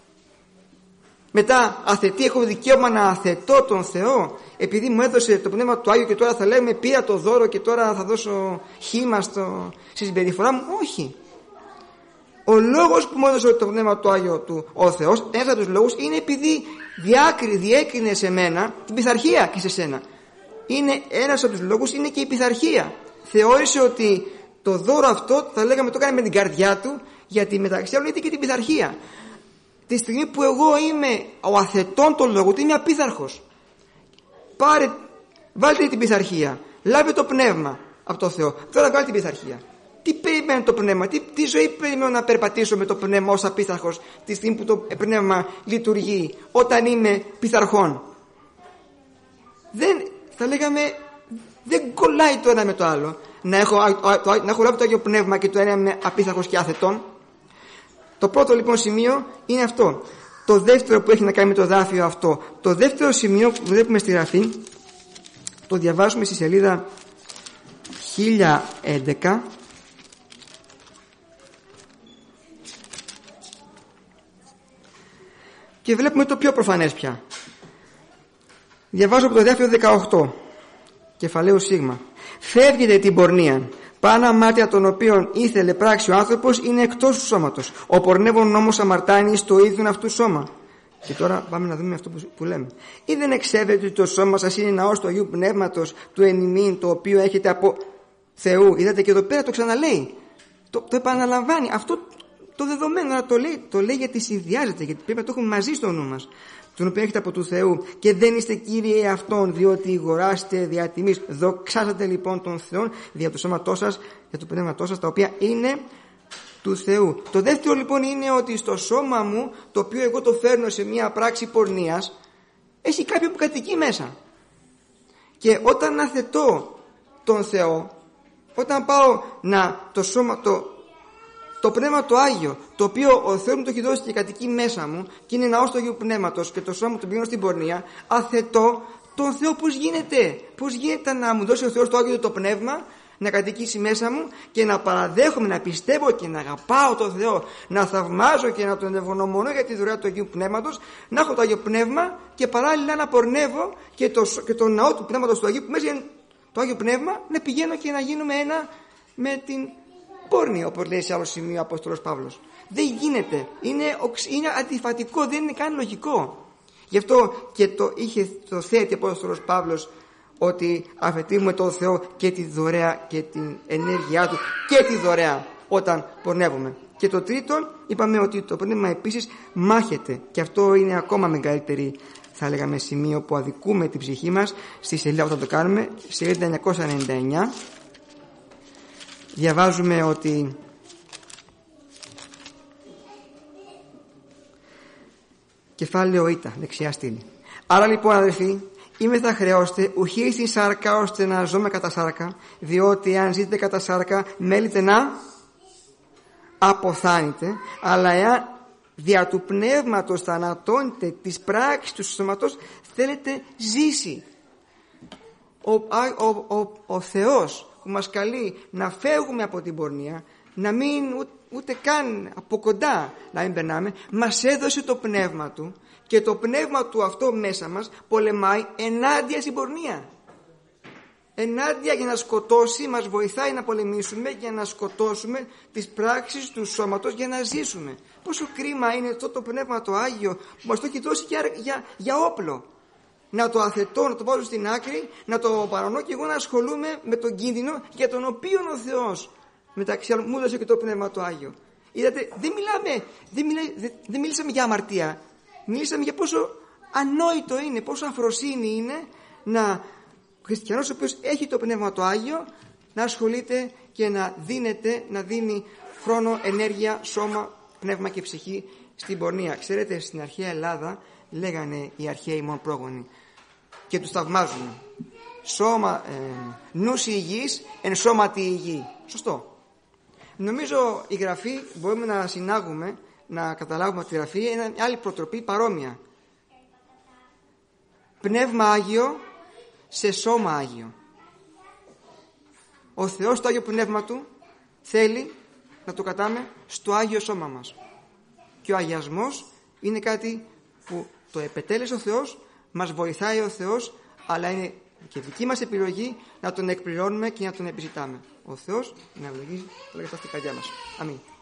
Speaker 1: Μετά αθετεί, έχω δικαίωμα να αθετώ τον Θεό επειδή μου έδωσε το Πνεύμα του Άγιο και τώρα θα λέμε πήρα το δώρο και τώρα θα δώσω χήμα στη συμπεριφορά μου? Όχι. Ο λόγος που μου έδωσε το Πνεύμα του Άγιο του ο Θεός, ένας από τους λόγους, είναι επειδή διέκρινε σε μένα την πειθαρχία και σε σένα. Είναι ένας από τους λόγους, είναι και η πειθαρχία. Θεώρησε ότι το δώρο αυτό, θα λέγαμε, το έκανε με την καρδιά του, γιατί μεταξύ άλλων ήταν και την πειθαρχία. Τη στιγμή που εγώ είμαι ο αθετών των λόγων του, είμαι απίθαρχος. Βάλτε την πειθαρχία, λάβε το Πνεύμα από το Θεό, τώρα βάλτε την πειθαρχία. Τι περιμένει το Πνεύμα, τι ζωή περιμένω να περπατήσω με το Πνεύμα ως απίθαρχος τη στιγμή που το Πνεύμα λειτουργεί, όταν είμαι πειθαρχών? Θα λέγαμε, δεν κολλάει το ένα με το άλλο. Να έχω λάβει το Άγιο Πνεύμα και το ένα είμαι απίθαρχος και άθετον. Το πρώτο λοιπόν σημείο είναι αυτό. Το δεύτερο που έχει να κάνει με το εδάφιο αυτό, το δεύτερο σημείο που βλέπουμε στη γραφή, το διαβάζουμε στη σελίδα 1011. Και βλέπουμε το πιο προφανές πια. Διαβάζω από το εδάφιο 18, κεφαλαίο σίγμα. «Φεύγετε την πορνεία. Πάνα μάτια των οποίων ήθελε πράξη ο άνθρωπος είναι εκτός του σώματος. Ο πορνεύων όμως αμαρτάνει στο ίδιο αυτού σώμα». Και τώρα πάμε να δούμε αυτό που λέμε. «Ή δεν εξέβεται ότι το σώμα σας είναι ναός του Αγίου Πνεύματος του εν ημίν, το οποίο έχετε από Θεού». Είδατε και εδώ πέρα το ξαναλέει. Το επαναλαμβάνει. Αυτό το δεδομένο το λέει γιατί συνδυάζεται, γιατί πρέπει να το έχουμε μαζί στο νου μας. Τον οποίο έχετε από του Θεού, και δεν είστε κύριοι αυτόν, διότι αγοράσετε δια τιμής. Δοξάσατε λοιπόν τον Θεό δια του σώματός σας, για το πνεύματός σας, τα οποία είναι του Θεού. Το δεύτερο λοιπόν είναι ότι στο σώμα μου, το οποίο εγώ το φέρνω σε μια πράξη πορνείας, έχει κάποιο που κατοικεί μέσα. Και όταν αθετώ τον Θεό, όταν πάω το Πνεύμα το Άγιο, το οποίο ο Θεός μου το έχει δώσει και κατοικεί μέσα μου και είναι ναός του Αγίου Πνεύματος, και το σώμα μου το πηγαίνω στην πορνεία, αθετώ τον Θεό. Πώς γίνεται να μου δώσει ο Θεός το Άγιο το Πνεύμα να κατοικήσει μέσα μου και να παραδέχομαι, να πιστεύω και να αγαπάω τον Θεό, να θαυμάζω και να τον ευγνωμονώ για τη δουλειά του Αγίου Πνεύματος, να έχω το Άγιο Πνεύμα και παράλληλα να πορνεύω και το ναό του Πνεύματος του Αγίου, που μέσα είναι το Άγιο Πνεύμα, να πηγαίνω και να γίνουμε ένα με την πόρνη, όπως λέει σε άλλο σημείο ο Απόστολος Παύλος. Δεν γίνεται. Είναι αντιφατικό, δεν είναι καν λογικό. Γι' αυτό και το θέτει ο Απόστολος Παύλος, ότι αφετούμε τον Θεό και τη δωρεά και την ενέργειά του και τη δωρεά όταν πορνεύουμε. Και το τρίτο, είπαμε ότι το πνεύμα επίσης μάχεται, και αυτό είναι ακόμα μεγαλύτερη, θα λέγαμε, σημείο που αδικούμε την ψυχή μας. Στη σελίδα που θα το κάνουμε, σελίδα 999, διαβάζουμε ότι κεφάλαιο Ήτα, δεξιά στήλη. Άρα λοιπόν, αδελφοί, είμαι θα χρεώστε ουχή στη σάρκα ώστε να ζώμε κατά σάρκα, διότι αν ζείτε κατά σάρκα μέλητε να αποθάνετε, αλλά εάν δια του πνεύματος θανατώνετε τις πράξεις του σώματος, θέλετε ζήσει. Ο Θεός που μας καλεί να φεύγουμε από την πορνεία, να μην ούτε καν από κοντά να μην περνάμε, μας έδωσε το πνεύμα του, και το πνεύμα του αυτό μέσα μας πολεμάει ενάντια στην πορνεία. Ενάντια, για να σκοτώσει, μας βοηθάει να πολεμήσουμε για να σκοτώσουμε τις πράξεις του σώματος για να ζήσουμε. Πόσο κρίμα είναι αυτό το πνεύμα το Άγιο που μας το έχει δώσει για όπλο. Να το αθετώ, να το βάζω στην άκρη, να το παρανώ και εγώ να ασχολούμαι με τον κίνδυνο για τον οποίο ο Θεός μεταξύ άλλων μου έδωσε και το πνεύμα το Άγιο. Είδατε, δεν μίλησαμε για αμαρτία. Μιλήσαμε για πόσο ανόητο είναι, πόσο αφροσύνη είναι να χριστιανός ο οποίος έχει το πνεύμα το Άγιο να ασχολείται και να δίνει χρόνο, ενέργεια, σώμα, πνεύμα και ψυχή στην πορνεία. Ξέρετε, στην αρχαία Ελλάδα λέγανε οι αρχαίοι μόνο πρόγονοι και τους θαυμάζουν. Νους υγιής εν σώματι υγιή. Σωστό. Νομίζω η Γραφή μπορούμε να συνάγουμε, να καταλάβουμε ότι η Γραφή είναι μια άλλη προτροπή παρόμοια. Πνεύμα Άγιο σε σώμα Άγιο. Ο Θεός το Άγιο Πνεύμα Του θέλει να το κατάμε στο Άγιο σώμα μας. Και ο αγιασμός είναι κάτι που το επετέλεσε ο Θεός, μας βοηθάει ο Θεός, αλλά είναι και δική μας επιλογή να τον εκπληρώνουμε και να τον επιζητάμε. Ο Θεός να ευλογήσει όλα αυτά στην καρδιά μας. Αμήν.